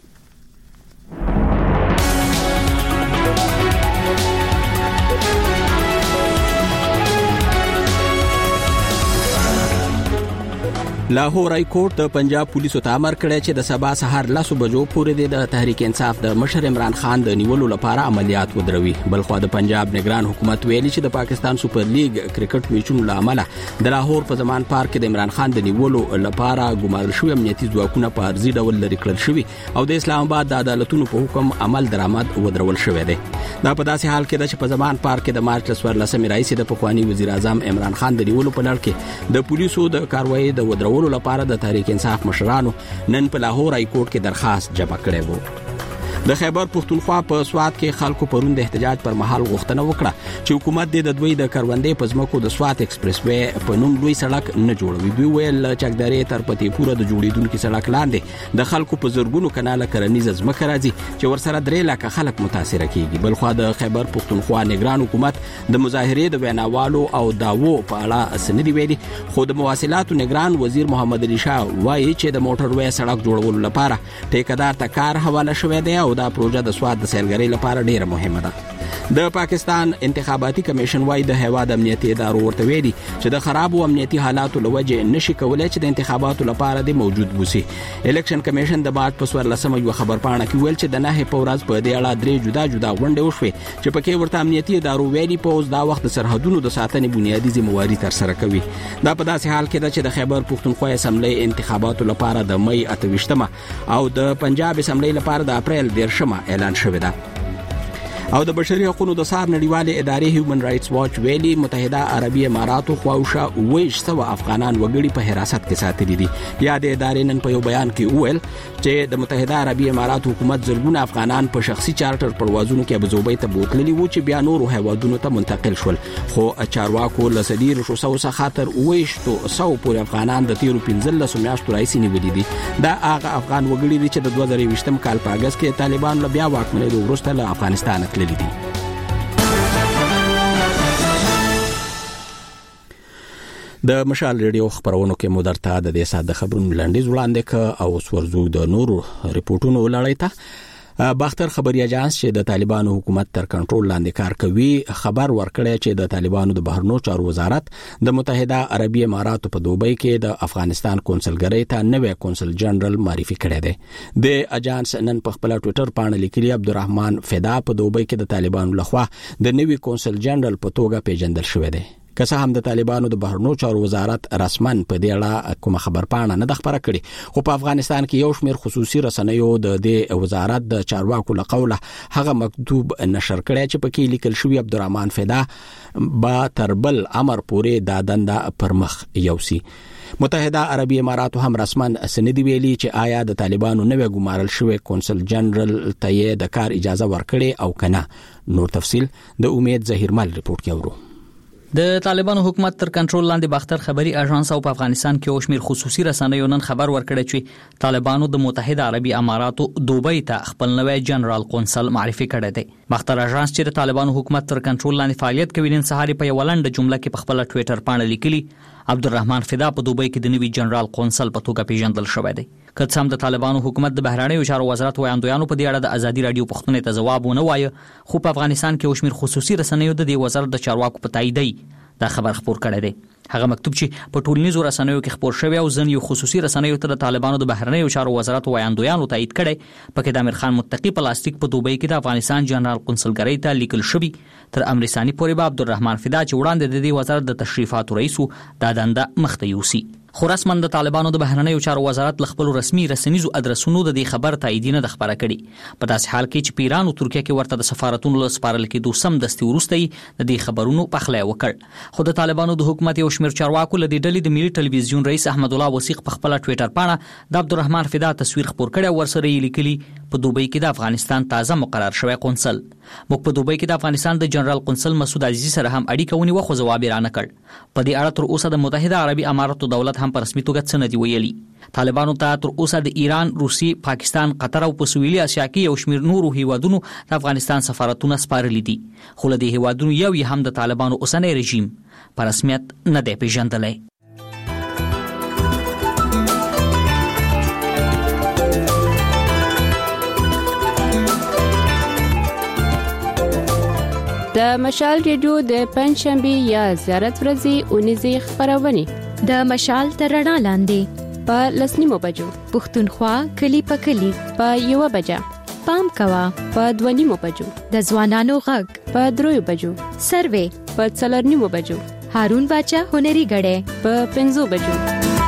Speaker 1: لاهور های کورټ د پنجاب پولیسو ته امر کړی چې د سبا سهار 10 بجو پورې د تحریک انصاف د مشر عمران خان د نیولو لپاره عملیات ودروي. بلخو د پنجاب نگران حکومت ویلي چې د پاکستان سوپر لیگ کرکټ میچونو لامل د لاهور په زمان پارک کې د عمران خان د نیولو لپاره ګمارل شوی امنیتي ځواکونه په ارزي ډول لري کړل شوی او د اسلام آباد د عدالتونو په حکم عمل درآمد ودرول شوی دی. دا په داسې حال کې چې په زمان پارک کې د مارچ 14 رئیس د پخوانی وزیر اعظم عمران خان د نیولو په لړ کې د پولیسو د کاروایی د ودرول لپاره د تحریک انصاف مشرانو نن په لاهور های کورټ کې درخواست جمع کړی وو. د خیبر پختونخوا په سوات کې خلکو پرون د احتجاج پر مهال غوښتنه وکړه چې حکومت د دوی د کروندې په ځمکو د سوات ایکسپریس وې په نوم لوی سړک نه جوړوي. دوی ویل چکدارې تر پتی پوره د جوړیدونکو سړک لاندې د خلکو په زرګونو کناله کرنیزه ځمکه راځي چې ورسره 3 لک خلک متاثر کیږي. بلخو د خیبر پختونخوا نگران حکومت د مظاهرې د ویناوالو او داوو په اړه سندې ویلي، خو د مواصلاتو نگران وزیر محمد علي شاه وایي چې د موټر وې سړک جوړولو لپاره ټیکدار ته کار حواله شوی دی او دا پروژه د سواد د سیلګرۍ لپاره ډیره مهمه ده. د پاکستان انتخاباتي کمیشن وايي د هیواد امنیتي ادارو ورته ویلي چې د خراب او امنیتي حالاتو لوجه نشي کولای چې د انتخاباتو لپاره د موجود وسی. الیکشن کمیشن د مارچ په 14 یو خبر پاڼه کې ویل چې د نه په ورځ په دې اړه 3 جدا جدا غونډې وشوي چې پکې ورته امنیتي ادارو ویلي په اوس دا وخت سرحدونو د ساتنې بنیادی ذمہواری تر سره کوي. دا په داسې حال کې چې د خیبر پختونخوا اسمبلی انتخاباتو لپاره د مئی 28 او د پنجاب اسمبلی لپاره د اپریل 10 اعلان شوی دی. او د بشري حقوقو د سار نړیوالې ادارې هیومن رائټس واچ ویلي متحده عربي اماراتو خواوشا 200 افغانان وګړي په حراست کې ساتلي دي. یا د ادارې نن په یو بیان کې وویل چې د متحده عربي اماراتو حکومت زرګونه افغانان په شخصي چارټر پروازونو کې ابوظبي ته بوتللي وو چې بیا نورو هیوادونو ته منتقل شول، خو چارواکو لسدیر شو څخه خاطر 200 پورې افغانان د تیرو 15 میاشتو راځي نیولې دي. دا هغه افغان وګړي دي چې د 2020 کال په اگست کې طالبان له بیا واکمنۍ وروسته له افغانستان دي. د مشال ریډیو خبرونو کې مو درته د دې ساده خبرونو لاندې وړاندې ک او ورزو د نورو ریپورتونو لړۍ ته باختر خبري اژانس چې د طالبانو حکومت تر کنټرول لاندې کار کوي خبر ورکړی چې د طالبانو د بهرنیو چارو وزارت د متحده عربي اماراتو په دوبۍ کې د افغانستان کونسلګرۍ ته نوې کونسل جنرال معرفي کړی دی. د اژانس نن په خپل ټوئیټر باندې لیکلي عبدالرحمن فدا په دوبۍ کې د طالبانو لخوا د نوې کونسل جنرال په توګه پیژندل شوی دی. که څه هم د طالبانو د بهرنیو چارو وزارت رسمن په دې اړه کوم خبر پاڼه نه خبره کړي، خو په افغانستان کې یو شمېر خصوصي رسنیو د وزارت د چارواکو له قوله هغه مکتوب نشر کړی چې پکې لیکل شوی عبدالرحمن فدا با تربل امر پورې دا دنده پر مخ یوسي. متحده عربي اماراتو هم رسمن سندې ویلي چې آیا د طالبانو نوې ګمارل شوی کونسل جنرال ته د کار اجازه ورکړي او کنه. نور تفصيل د امید ظهیرمل ریپورت کې اورو.
Speaker 21: د طالبانو حکومت تر کنټرول لاندې باختر خبري اژانس او په افغانستان کې اوشمیر خصوصي رسنیو نن خبر ورکړی چې طالبانو د متحده عربي اماراتو دوبۍ ته خپل نوې جنرال قونسل معرفي کړی دی. باختر اژانس چې د طالبانو حکومت تر کنټرول لاندې فعالیت کوي نن سهار په یو لنډه جمله کې په خپل ټوئیټر باندې لیکلي عبدالرحمن فدا په دوبۍ کې د نوي جنرال قونسل په توګه پیژندل شوی دی. که څه هم د طالبانو حکومت د بهرنیو چارو وزارت وړاندویانو په دې اړه د ازادي رادیو پښتون ته ځواب ونه وایي، خو په افغانستان کې اوشمیر خصوصي رسنیو د دې وزارت د چارواکو په تایید دا خبر خبر کړی دی. هغه مکتوب چې په ټولنیزو رسنیو کې خبر شوی او ځین یو خصوصي رسنیو ته د طالبانو د بهرنیو چارو وزارت وړاندویانو تایید کړي، پکې د امیر خان متقی پلاستیک په دوبۍ کې د افغانستان جنرال قونسلګرۍ ته لیکل شوی. تر امر ثاني پورې به عبدالرحمن فدا چې وړاندې د دې وزارت د تشریفاتو رئیس دا دنده مخته یوسي. خو رسمن د طالبانو د بهرنیو چارو وزارت خپل رسمي رسنیزو ادرسونو د دې خبر تایید نه خبره کړي. په داسې حال کې چې پیران او ترکیه کې ورته د سفارتونو له سپارل کېدو سم دستي ورستي د دې خبرونو پخلی وکړ. خو د طالبانو د حکومت یو شمېر چارواکو له دې ډلې د ملي ټلویزیون رئیس احمد الله وثیق په خپل ټوئیټر باندې د عبدالرحمن فدا تصویر خبر کړی، ورسره یې لیکلي په دوبۍ کې د افغانستان تازه مقرر شوی قونسل. موږ په دوبۍ کې د افغانستان د جنرال قونسل مسعود عزیزي سره هم اړیکه ونیوه، خو ځواب یې رانه کړ. په دې اړه تر اوسه د متحده عربي اماراتو دولت حکومت هم په رسمي توګه څه نه دی ویلي. طالبانو ته تر اوسه د ایران، روسي، پاکستان، قطر او په سویلي اسیا کې یو شمېر نورو هیوادونو د افغانستان سفارتونه سپارلي دي، خو له دې هیوادونو یو یې هم د طالبانو اوسنی رژیم په رسمیت نه دی پیژندلی.
Speaker 5: د مشال ریډیو د پنځشنبه یا زیارت ورځې اونیزه خبرونه
Speaker 14: د مشال تر رڼا لاندې
Speaker 5: په لسنیمو بجو
Speaker 14: پښتونخوا کلی په کلی
Speaker 5: په 1 بجه
Speaker 14: پام کوا
Speaker 5: په 2 بجو
Speaker 14: د ځوانانو غږ
Speaker 5: په 3 بجو
Speaker 14: سروې
Speaker 5: په 4 بجو
Speaker 14: هارون باچا هنري غړې
Speaker 5: په 5 بجو.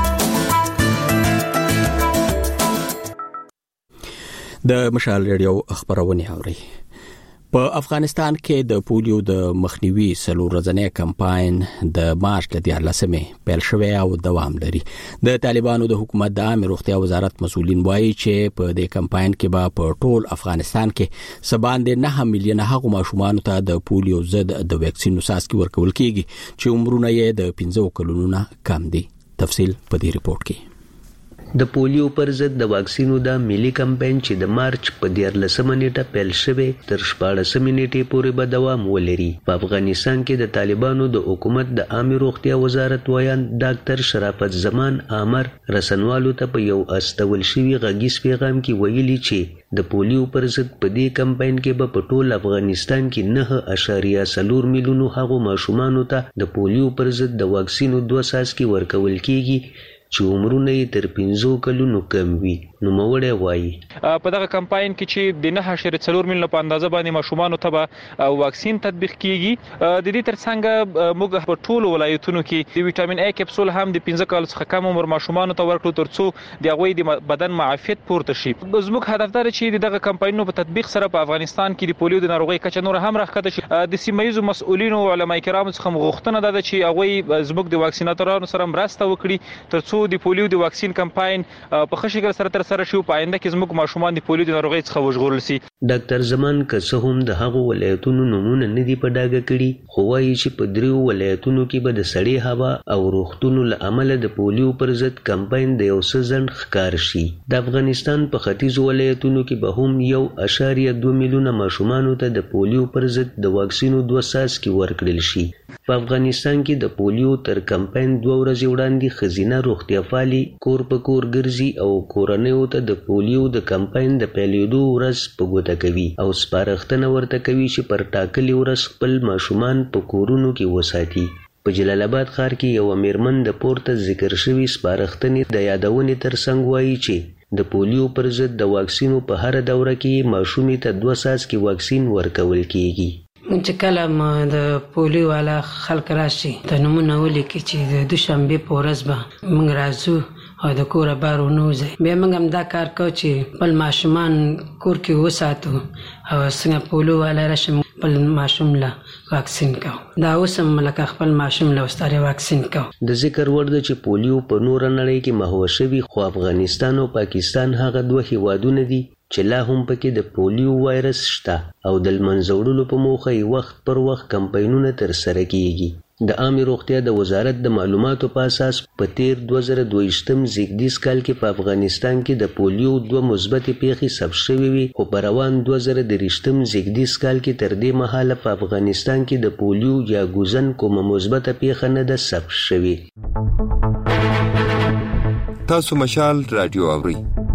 Speaker 1: د مشال ریډیو خبرونه اوري. په افغانستان کې د پولیو د مخنیوي څلور ورځنی کمپاین د مارچ ل 14مې پیل شوی او دوام لري. د طالبانو د حکومت د عامه روغتیا وزارت مسؤلین وایي چې په دې کمپاین کې به په ټول افغانستان کې سباندې 9 میلیونه هغو ماشومان ته د پولیو ضد د ویکسین څاڅکي ورکول کیږي چې عمرونه یې د 15 کلونو نه کم دي. تفصیل په دې ریپورت کې.
Speaker 22: د پولیو پر ضد د واکسینو د ملي کمپاین چې د مارچ په 14مه نیټه پیل شوی تر 14مې نیټې پورې به دوام ولري. په افغانستان کې د طالبانو د حکومت د عامه روغتیا وزارت وایي ډاکټر شرافت زمان عامر رسنوالو ته په یو استول شوی غږیز پیغام کې ویلي چې د پولیو پر ضد په دې کمپاین کې به په ټول افغانستان کې 9.4 میلیونو هغو ماشومانو ته د پولیو پر ضد د واکسینو 2 څاڅکي ورکول کیږي چې عمرونه یې تر 15 کلونو کم وي. نو موړی وایي
Speaker 23: په دغه کمپاین کې چې د 9.4 میلیونه په اندازه باندې ماشومانو ته به واکسین تطبیق کیږي. د دې ترڅنګ موږ په ټولو ولایتونو کې د ویټامین ای کپسول هم د 15 کال څخه کم عمر ماشومانو ته ورکړو ترڅو د هغوی د بدن معافیت پورته شي. زموږ هدف دا دی چې دغه کمپاینونو په تطبیق سره په افغانستان کې د پولیو د ناروغۍ کچه نور هم راښکته شي. د سیمایي مسؤلینو او علما کرامو څخه غوښتنه ده چې هغوی زموږ د واکسیناتورانو سره مرسته وکړي ترڅو د پولیو د واکسین کمپاین په ښه شکل سره ترسره شي. په آینده کې زموږ ماشومان د پولیو د ناروغۍ څخه وژغورل شي.
Speaker 22: ډاکټر زمان که څه هم د هغو ولایتونو نمونه نه دي په ډاګه کړي، خو وایي چې په 3 ولایتونو کې به د سړې هوا او روغتونو له امله د پولیو پر ضد کمپاین د یو څه ځنډ ښکار شي. د افغانستان په ختیځو ولایتونو کې به هم 1.2 میلیونه ماشومانو ته د پولیو پر ضد د واکسینو 2 څاڅکي ورکړل شي. په افغانستان کې د پولیو تر کمپاین 2 ورځې وړاندې ښځینه روغتیافالي کور په کور ګرځي او کورنیو ته د پولیو د کمپاین د پیلېدو ورځ په ګوته کوي او سپارښتنه ورته کوي چې پر ټاکلې ورځ خپل ماشومان په کورونو کې وساتي. په جلال آباد ښار کې یو میرمن د پورته ذکر شوي سپارښتنې د یادونې ترڅنګ وایي چې د پولیو پر ضد د واکسینو په هر دوره کې ماشومې ته 2 څاڅکي واکسین ورکول کیږي.
Speaker 24: چې کله ما د پولیو والا خلک راشي د نمونه ولیکي چې د دوشنبه په ورځ به موږ راځو او د کوره بار ونوځي. بیا موږ هم دا کار کوو چې خپل ماشومان کور کې وساتو او څنګه پولیو والا راشي خپل ماشوم له واکسین کوو. دا اوس هم لکه خپل ماشوم له وستاره واکسین کوو.
Speaker 22: د ذکر وړ ده چې پولیو په نور نړۍ کې محو شوی، خو افغانستان او پاکستان هغه 2 هیوادونه دي چې لا هم پکې د پولیو وایرس شته او د لمنځه وړلو په موخه یې وخت پر وخت کمپاینونه ترسره کیږي. د عامه روغتیا د وزارت د معلوماتو په اساس په تیر 2022 زیږدیز کال کې په افغانستان کې د پولیو 2 مثبت پیښې ثبت شوې وي، خو په روان 2023 زیږدیز کال کې تر دې مهاله په افغانستان کې د پولیو یا ګوزن کومه مثبت پیښه نه ده ثبت شوې.
Speaker 25: تاسو مشال رادیو اورئ.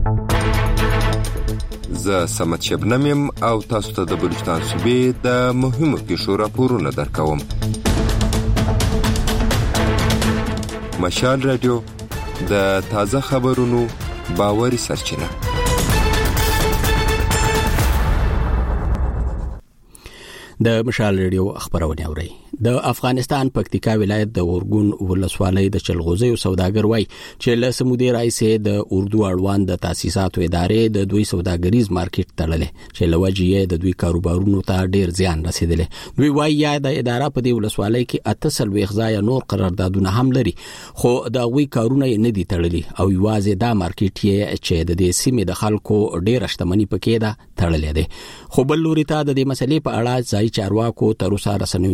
Speaker 25: زه سمت شبنم یم او تاسو ته د بلوچستان صوبې د مهمو پیښو راپورونه درکوم. مشال رادیو د تازه خبرونو باوري سرچینه.
Speaker 1: د مشال ریډیو خبرونه اوري. د افغانستان پکتیکا ولایت د اورګون ولسوالۍ د چلغوزیو سوداګر وای چې له سمودي رئیسې د اردو اړوند د تاسیساتو ادارې د دوی سوداګریز مارکیټ تړلې چې لوجې د دوی کاروبارونو ته ډیر زیان رسیدلې. دوی وای یا د اداره په دې ولسوالۍ کې 8 ځای نور قراردادونه هم لري، خو د غوي کارونه نه دي تړلي او یوازې دا مارکیټ یې چې د دې سیمې د خلکو ډیر شتمنۍ پکې ده تړلې ده. خو بل لوري ته د دې مسلې په اړه ځای چارواکو تر اوسه رسنیو ته څه نه دي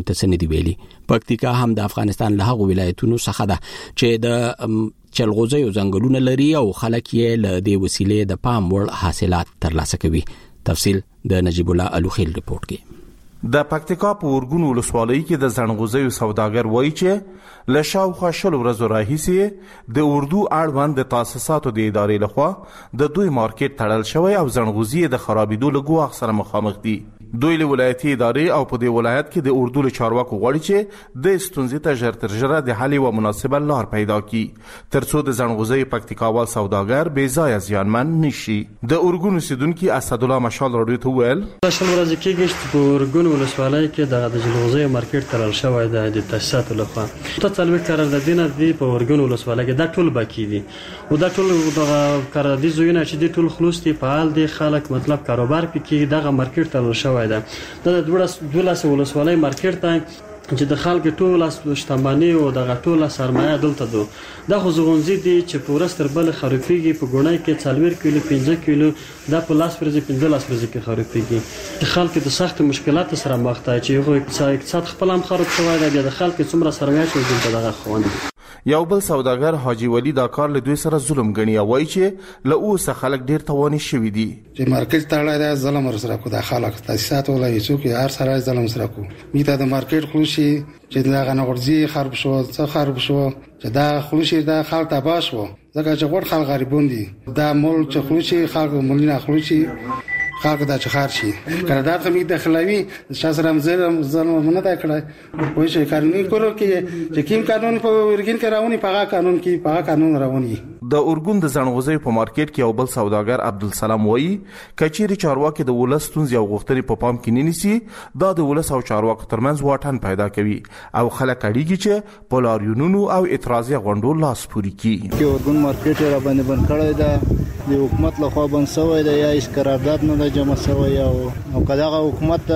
Speaker 1: ویلي. پکتیکا هم د افغانستان له هغو ولایتونو څخه ده چې د چلغوزیو ځنګلونه لري او خلک یې له دې وسیلې د پام وړ حاصلات ترلاسه کوي. تفصیل د نجیب الله الوخیل رپورټ کې.
Speaker 2: د پکتیکا په ورګون ولسوالۍ کې د زنغوزیو سوداګر وایي چې له شاوخوا 10 ورځو راهیسې د اردو اړوند د تاسیساتو د ادارې لخوا د دوی مارکیټ تړل شوی او زنغوزي د خرابېدو له ګواښ سره مخامخ دي. دوی له ولایتي ادارې او په دې ولایت کې د اردو له چارواکو غواړي چې د ستونزې ته ژر تر ژره د حل یوه مناسبه لار پیدا کړي ترڅو د زنغوزیو پکتیکاوال سوداګر بې ځایه زیانمن نشي. د اورګون اوسیدونکي اسدالله مشال راډیو ته وویل
Speaker 3: شل ورځې کېږي چې په اورګون ولسوالۍ کې د زنغوزیو مارکیټ تړل شوی دی د تاسیساتو لخوا. ته څلوېښت قراردادونه دي په اورګون ولسوالۍ کې، دا ټول باقي دي او دا ټول دغه قراردادي ځایونه چې دي ټول خلاص دي، فعال دي، خلک مطلب کاروبار پکې دغه مارکیټ تړل شوی دا د 12 ولسوالۍ مارکیټ ته چې د خلکو ټول شتمنۍ او دغه ټول سرمایه دلته دو. دا خو زغونځي دي چې په ورځ تر بل خروفيږي، په ګونای کې 4 کیلو 15 کیلو دا په لاس ورځې 15 ورځې کې خروفيږي. خلک د سخت مشکلات سره مخ ته چې یو اقتصاد خپل هم خراب شوی دی، د خلکو څومره سرمایه شوی دلته دغه خوند.
Speaker 2: یو بل سوداګر حاجی ولی دا کار له دوی سره ظلم غني او وایي چې له اوسه خلک ډیر تواني شوی دي.
Speaker 6: چې مارکیټ تړلای دی ظلم سره کو د خلک تاسیسات ولا یو کې هر سره ظلم سره کو میته د مارکیټ خلوشي چې دا غنغورځي خراب شو څه خراب شو چې دا خلوشي دا خلک تباہ شو ځکه چې ګور خلک غریبون دي. دا مول چې خلوشي خلک مولینه خلوشي خلک دا چې خار شي قرارداد خمي داخلوي شاسرم ظلم نه دا کړای وایي چې قانوني کولو کې چې کیم قانون په ورګین کې راونی په قانون راونی.
Speaker 2: د اورګون د زنغوزیو په مارکیټ کې یو بل سوداګر عبدالسلام وایي کچېری چارواکي د ولستون یو غوښتنې په پام کې نه نیسي دا د ولس او چارواکو ترمنځ واټن پیدا کوي او خلک اړیږي چې په لاریونونو او اعتراضي غونډو لاس پوري کړي.
Speaker 7: کې اورګون مارکیټ را باندې بند کړی دا د حکومت لخوا بند شوی دی یا هیڅ قرارداد نه جمع شوی او کداغه حکومت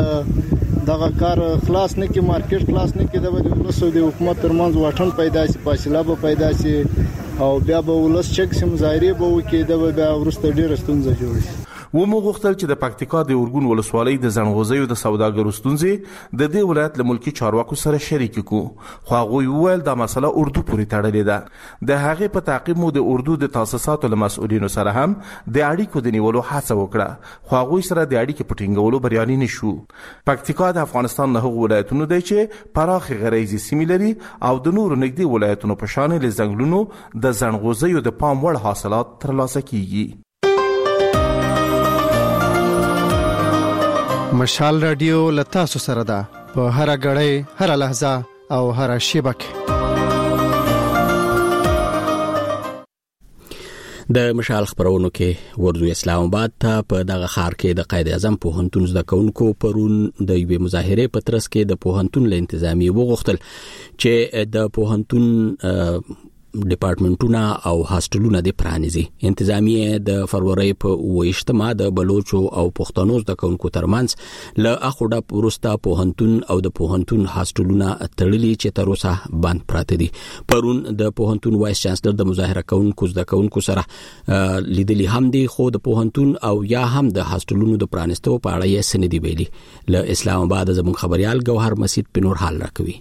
Speaker 7: دغه کار خلاص نه کی مارکیټ خلاص نه کی د ولسو د حکومت ترمنځ واټن پیدا شي، فاصله به پیدا شي او بیا به ولس چک سم ظاهري به وکي د بیا ورسته ډیره ستونزه جوړ شي.
Speaker 2: و مو غوښتل چې د پکتیکا د اورګون ولسوالۍ د زنغوزیو د سوداګرو ستونزې د دې ولایت له ملکی چارواکو سره شریک کو، خو هغه ویل دا مسله اردو پورې تړلې ده. د هغه په تعقیب مو د اردو د تاسیساتو له مسؤلینو سره هم د اړیکو د نیولو هڅه وکړه، خو هغه سره د اړیکې په ټینګولو بریالي نشو. پکتیکا د افغانستان له هغو ولایتونو دی چې پراخ غریزي سیمې لري او د نورو نږدې ولایتونو په شان له ځنګلونو د زنغوزیو د پام وړ حاصلات ترلاسه کیږي.
Speaker 11: مشال رادیو لتاسو سره ده په هر غړې هر لحظه او هر شیبه کې.
Speaker 1: د مشال خبرونو کې ورځو اسلام آباد ته په دغه ښار کې د قائد اعظم پوهنتون زده کوونکو پرون د یوې مظاهره په ترڅ کې د پوهنتون له انتظامیه وغوښتل چې د پوهنتون ډپارټمنټونه او هاستلونه د پرانیزي. انتظامیه د فروری په 28مه د بلوچو او پښتنو زده کوونکو ترمنځ له اخوډه پروستا پوهنتون او د پوهنتون هاستلونه تړلي چې تر اوسه بند پراته دي. پرون د پوهنتون وایس چانسلر د مظاهره کوونکو زده کوونکو سره لیدلی هم دي، خو د پوهنتون او یا هم د هاستلونو د پرانستو په اړه یې سندي ویلي. له اسلام آباد زموږ خبريال گوهر مسید پنور حال راکوي.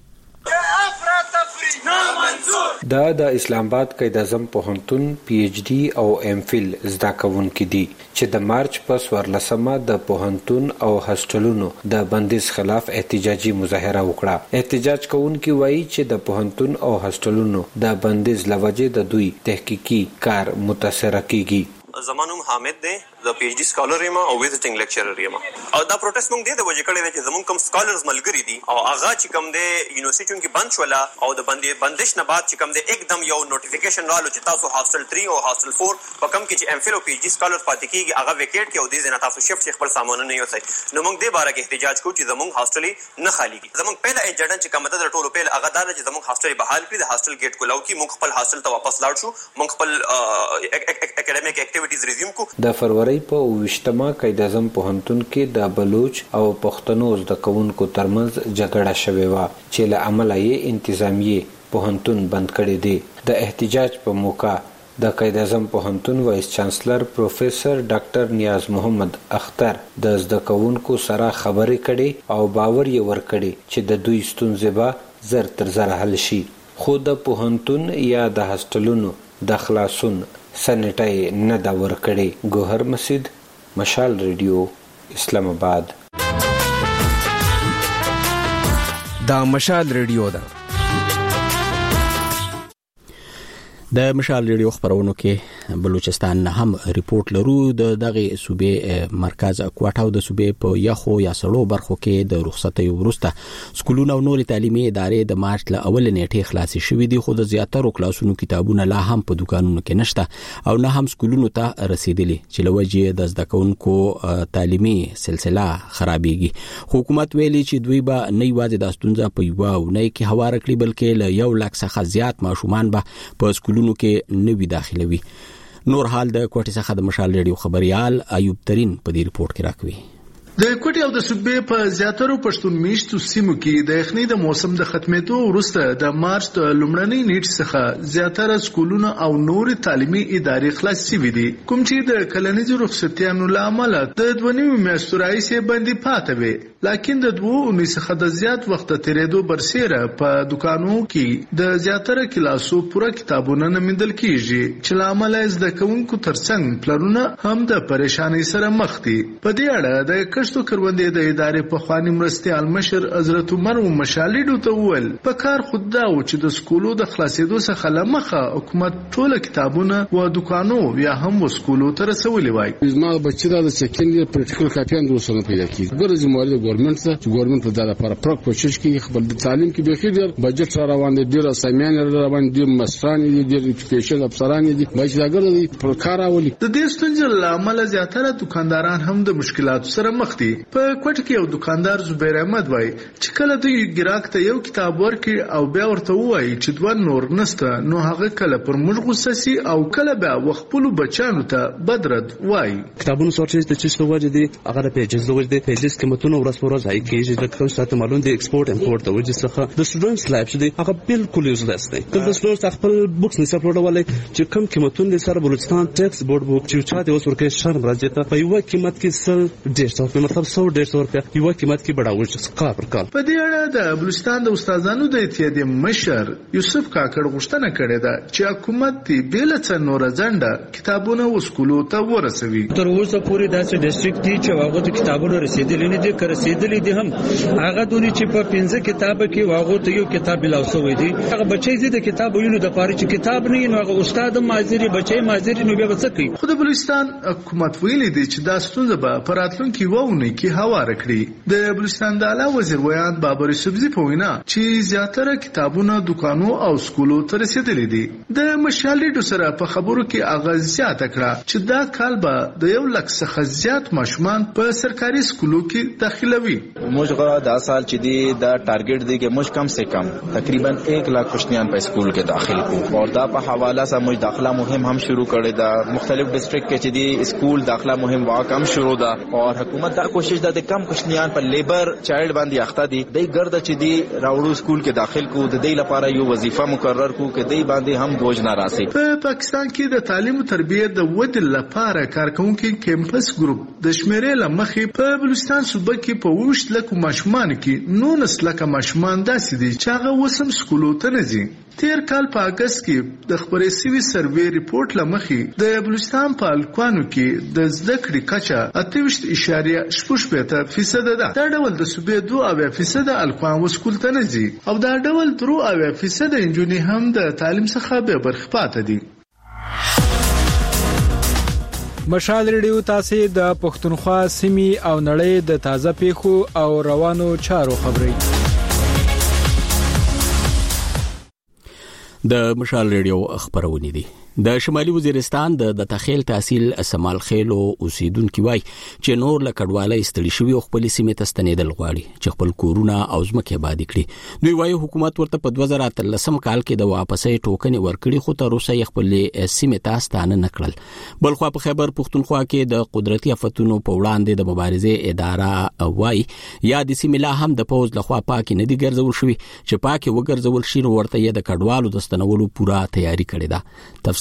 Speaker 9: دا د اسلام آباد قائد اعظم پوهنتون پی ایچ ډی او ایم فل زده کوونکي دي چې د مارچ په 14مه د پوهنتون او هاستلونو د بندیز خلاف احتجاجي مظاهره وکړه. احتجاج کوونکي وایي چې د پوهنتون او هاستلونو د بندیز لوجه د دوی تحقیقي کار متاثر کیږي.
Speaker 26: زمانوم حامد دی، د پی ایچ ډی سکالر یم او ویزټینګ لیکچرر یم. او دا پروټیست موږ د وجې کړی دی چې زموږ کوم سکالرز ملګری دي او هغه چې کوم دی یونیورسيټي کې بند شولا او د بندش نه بعد چې کوم دی एकदम یو نوټیفیکیشن رالو چې تاسو هاستل 3 او هاستل 4 په کوم کې چې ام فل او پی ایچ ډی سکالر پاتې کیږي هغه ویکیټ کې او د زنه تاسو شفت خپل سامان نه یوسئ. نو موږ د باره کې احتجاج کوو چې زموږ هاستل نه خالی کیږي. زموږ پهلا ایجنډا چې کوم د ټولو پهل هغه دا چې زموږ هاستل بحال کړي، د هاستل گیټ کولاو کی موږ خپل هاستل ته واپس لاړ شو، موږ خپل اکیډمیک اکټیویټیز ریزیوم کو.
Speaker 9: د فروری په 28مه قائد اعظم پوهنتون کې د بلوچ او پښتنو زده کوونکو ترمنځ جګړه شوې وه چې له امله یې انتظامیه پوهنتون بند کړی دی. د احتجاج په موقع د قائد اعظم پوهنتون وایس چانسلر پروفیسور ډاکټر نیاز محمد اختر د زده کوونکو سره خبرې کړي او باور یې ورکړي چې د دوی ستونزې به زر تر زر حل شي. خو د پوهنتون یا د هاستلونو د خلاصون سنټای نه دا ورکړي. ګوهر مسجد، مشال ریډیو، اسلام آباد.
Speaker 4: دا مشال ریډیو ده.
Speaker 1: د مشال ریډیو خبرونو کې بلوچستان نه هم ریپورت لرو. د دغه صوبې مرکز کوټاو د صوبې په یخو یا سړو برخو کې د رخصتۍ وروسته سکولونه او نورې تعلیمي ادارې د مارچ له اول نیټې خلاصې شوې دي، خو د زیاترو کلاسونو کتابونه لا هم په دکانونو کې نشته او نه هم سکولونو ته رسیدلي چې لوجه د زده کوونکو تعلیمي سلسله خرابېږي. حکومت ویلي چې دوی به نه یوازې د ستونزه په یو نه کې هوار کړي بلکې له 1 لک څخه زیات ماشومان به په سکولونو کې نوی داخلوي. نور حال د کوټې څخه د مشال ریډیو خبريال ایوب ترين په دې ریپورت کې راکوي.
Speaker 8: د کوټې او د صوبې په زیاترو پښتون میشتو سیمو کې د یخنۍ د موسم د ختمېدو وروسته د مارچ د لومړنۍ نیټې څخه زیاتره سکولونه او نور تعلیمي ادارې خلاص شوي دي، کوم چې د کلنیزو رخصتیانو له امله د 2 میاشتو راهیسې بندي پاتې وي. لکن د 2 څخه د زیات وخت تیرېدو برسېره په دکانو کې د زیاتره کلاسو پوره کتابونه نه موندل کیږي، چې له امله زده کوونکو ترڅنګ پلانونه هم د پریشانۍ سره مخ دي. په دې اړه د کښتو کروندې د ادارې پخوانی مرستیال مشر حضرت عمر مشالډو ته وویل په کار خود دا و چې د سکولو د خلاصېدو څخه لمخه حکومت ټول کتابونه و دکانو یا هم سکولو ته رسولي وای.
Speaker 10: زما بچی دا د سکندري پریکټیکل کاپیان دوسنه پیدا کیږي. ګورځي موري ګورنمنت ته چې ګورنمنت په دغه لپاره پروک کوشش کوي خپل تعلیم کې به خیر بجټ را روان دي، ډیر اسامیان را روان دي، مستران دي، ډیر ایجوکیشن افسران دي، بچاګر دي پر کار اولي.
Speaker 8: د دې ستونزې له امله زیاتره دکانداران هم د مشکلاتو سره مخ دي. په کوټ کې یو دکاندار زبیر احمد وای چې کله دوی ګراک ته یو کتاب ورکړي او بیا ورته وایي چې دوه نور نسته، نو هغه کله پر موږ غوسه سي او کله بیا وخپلو بچانو ته بدرد وای.
Speaker 12: کتابونو سورټیج د چیز وجه دي، هغه د پیجز د وجه دي، پیجز قیمتونه ورځ په ورځ هاي کیږي. د کوم ساته معلوم دي ایکسپورت امپورت د وجه څخه د سټوډنټس لایف دي هغه بالکل یوزلس دي. د سټوډنټس خپل بوکس نه سپورټولای چې کوم قیمتونه سره بلوچستان ټیکس بورډ بوک چې چا د اوس ورکه شرم راځي ته په یو قیمت کې 150 مطلب 100 روپیا یو قیمت کې بڑاوي څخه پر کال.
Speaker 8: په دې اړه د بلوچستان د استادانو د اتحادیې مشر یوسف کاکړ غوښتنه کړې ده چې حکومت دې بل څه نور ځنډه کتابونه وسکولو ته ورسوي.
Speaker 13: تر اوسه پورې داسې ډیسټریکټ دي چې هغه د کتابونو رسیدلې نه دي، که رسیدلې دي هم هغه دونی چې په 15 کتاب کې هغه ته یو کتاب بلاوسوي دي. هغه بچي دي د کتاب ویلو د پاره چې کتاب نه نو هغه استاد ماجری بچي ماجری نو بیا څه کوي.
Speaker 8: خو د بلوچستان حکومت ویلي دي چې دا ستونزه به په راتلونکي وونه کې هوار کړي. د بلوچستان د اعلی وزیر ویان بابر سبزی په وینا چې زیاتره کتابونه دکانو او سکولو ته رسیدلي دي. د مشالډو سره په خبرو کې اغاز زیات کړه چې دا کال به د 1 لک څخه زیات ماشومان په سرکاري سکولو کې داخلوي.
Speaker 16: موږ دا سال چې دی دا ټارګټ دی چې موږ کم سے کم تقریبا 1 लाख کوشنیان په سکول کې داخل کو اور دا په حواله سره موږ داخله مهم هم شروع کړی دا مختلف ډیسټریکټ کې چې دی سکول داخله مهم واقعا شروع ده اور حکومت دا کوشش ده کم کوشنیان په لیبر چایلډ باندې اخته دي د ګرد چې دی راوړو سکول کې داخل کو د دې لپاره یو وظیفه مقرر کو کې دی باندې هم بوج نه راسي.
Speaker 8: په پاکستان کې د تعلیم او تربیت د ودې لپاره کارکونکو کیمپس ګروپ د شمیرې لمخې په بلوچستان صوبه کې په 20 لک ماشومان کې 19 لک ماشومان داسې دي چې هغه وسم سکولو ته نه ځي. تیر کال په اگست کې د خبرې سوي سروې ریپورت لمخې د بلوچستان په الکوانو کې د زده کړې کچه 28.8% ده. دا ډول د صوبې 2% الکوان وسکول ته نه ځي او دا ډول 3% انجونی هم د تعلیم څخه به برخه پاتې دي.
Speaker 4: مشال ریډیو تاسو د پښتونخوا سیمې او نړۍ د تازه پیښو او روانو چارو خبري
Speaker 1: د مشال ریډیو خبرونه دي. د شمالي وزیرستان د تخیل تحصیل سمال خېلو اوسیدونکو وای چې نور لکډواله استړي شوی خپل سیمه ته ستنیدل غواړي چې خپل کورونه او ځمکه آباد کړي. دوی وایي حکومت ورته په 2013 کال کې د واپسې ټوکنې ورکړي خو تر اوسه یې خپل سیمه ته ستانه نکړل. بلخو په خیبر پښتونخوا کې د قدرتي آفتونو په وړاندې د مبارزې اداره وای یا د سیمه لا هم د پوز لخوا پاکي نه دي ګرځول شوی چې پاکي وګرځول شي ورته یې د کډوالو د ستنولو پوره تیاری کړې ده.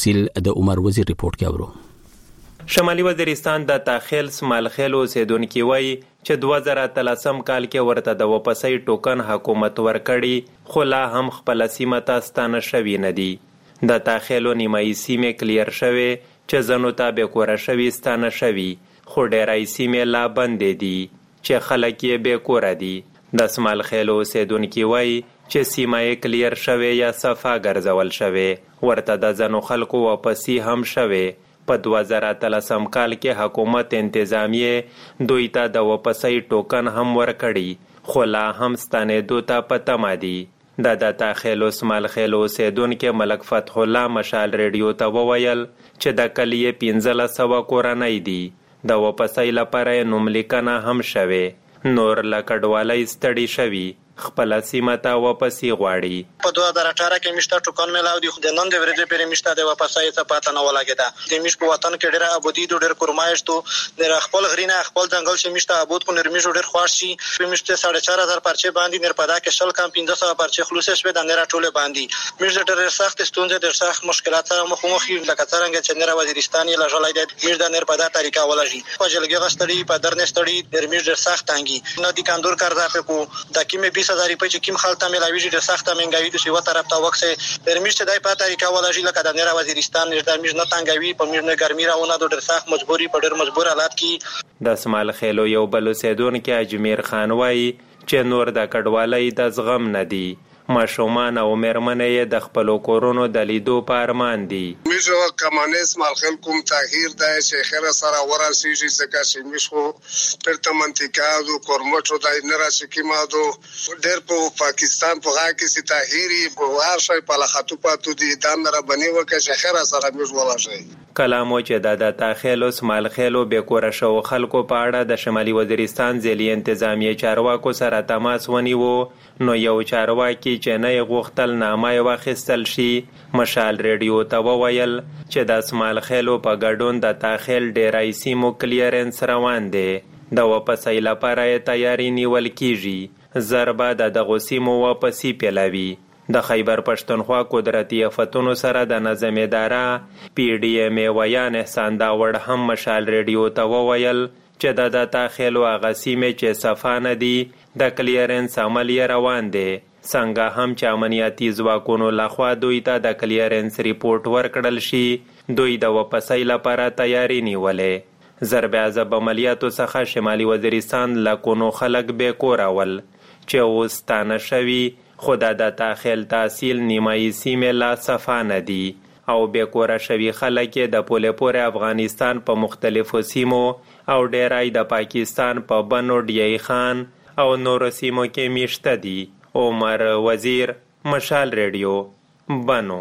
Speaker 1: تفصیل د عمر وزیر ریپورت کې اورو.
Speaker 15: شمالي وزیرستان د تاخیل سمالخیل اوسیدونکي وایي چې 2013 کال کې ورته د واپسۍ ټوکن حکومت ورکړي خو لا هم خپل سیمه ته ستانه شوي نه دي. د تاخیلو نیمایي سیمې کلیر شوي چې ځنو ته بېکوره شوي ستانه شوي خو ډېری سیمې لا بندې دي چې خلک یې بېکوره دي. د سمالخیل اوسیدونکي وایي چې سیمه یې کلیر شوي یا صفا ګرځول شوي ورته د ځنو خلکو واپسي هم شوي. په 2013 کال کې حکومت انتظامیه دوی ته د واپسۍ ټوکن هم ورکړي خو لا هم ستنېدو ته په تمه دي. د تاخیل سمالخیل اوسیدونکي ملک فتح الله مشال ریډیو ته وویل چې د کلیې 1500 کورنۍ دي. د واپسۍ لپاره نوملیکنه هم شوې. نور له کډوالۍ ستړي شوي خپل سیمه ته واپسی غواړي.
Speaker 17: په 2018 کې مشته ټوکن ملاو دي خو د نن د ورځې پرې مشته د واپسۍ څخه پاتې نه ولګیدا. د مش په وطن کې ډېر ابودي ډېر کورمایشتو د خپل غرینه خپل ځنګل چې مشته ابود کو نرمي ډېر خوښ شي. په مشته 4500 پرچې باندې نر پدا کې شل کم 1500 پرچې خلوص شوه د نره ټوله باندې. مش ډېر سخت ستونزې ډېر سخت مشکلات سره مخ یو لکه څنګه چې نره وزیرستان یې لږه لایده مش د نر پدا طریقه ولږي په جلګه غستړي په درنستړي نرمي ډېر سخت انګي نه دي کاندور کار دا په کو د کیمه 20000 روپۍ چې کیم خلک ملاوي ډېر سخت منګوي د یو طرف ته وکسه پرمیش ته دای په طریقه ولږي لکه د نره وزیرستان د میش نه تنګوي په میش نه ګرمي راونه ډېر سخت مجبوري په ډېر مجبور حالات کې.
Speaker 15: د سمالخیلو یو بل اوسیدونکي اجمیر خان وایي چې نور د کډوالۍ د زغم نه دي. ماشومان او مېرمنې یې د خپلو کورونو د لیدو په ارمان دي.
Speaker 18: میشو کمانې سمالخیل کوم تغییر دی چې خیره سره ورسیږي ځکه چې میشو پرته منطقه دو کورمټو د نره سکیمادو ډېر په پاکستان په هغه کې تغییری په هر شي په لخاتو پاتو دي د نره بنی وکړي چې خیره سره میش ولاشي.
Speaker 15: کلامو چې د تاخیل سمالخیلو بېکوره شو خلکو په اړه د شمالي وزیرستان ځلي انتظامیه چارواکو سره تماس ونیو نو یو چارواکي چې نه یې غوښتل نامه یې واخیستل شي. مشال ریډیو ته وویل چې د سمالخیلو په ګډون د تاخیل ډېری سیمو کلیرنس روان دی. د واپسۍ لپاره یې تیاری نیول کیږي. زر به د دغو سیمو واپسي پیلوي. د خیبر پښتونخوا قدرتي آفتونو سره د نظم اداره PDM ویان احسان داوړ هم مشال ریډیو ته وویل چې د تاخیلو هغه سیمې چې صفا نه دي د کلیرنس عمل یې روان دی. څنګه هم چې امنیتي ځواکونو لخوا دوی ته د کلیرنس ریپورت ورکړل شي دوی د واپسۍ لپاره تیاری نیولې. ضرب عذاب عملیاتو څخه شمالي وزیرستان لکونو خلک بېکوره ول چې اوس ستانه شوي خو د تاخیل تحصیل نیمایي سیمې لا صفا نه دي او بېکوره شوي خلک یې د پولې پورې افغانستان په مختلفو سیمو او ډېری د پاکستان په بنو ډیای خان او نورو سیمو کې میشته دي. عمر وزیر مشال ریډیو بنو.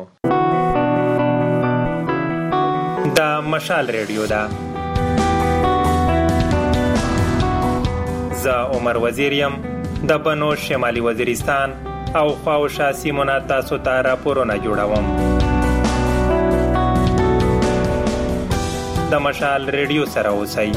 Speaker 15: د مشال ریډیو دا زه عمر وزیر یم د بنو شمالي وزیرستان او خواوشا سیمونه تاسو ته راپورونه جوړوم. د مشال ریډیو سره اوسئ.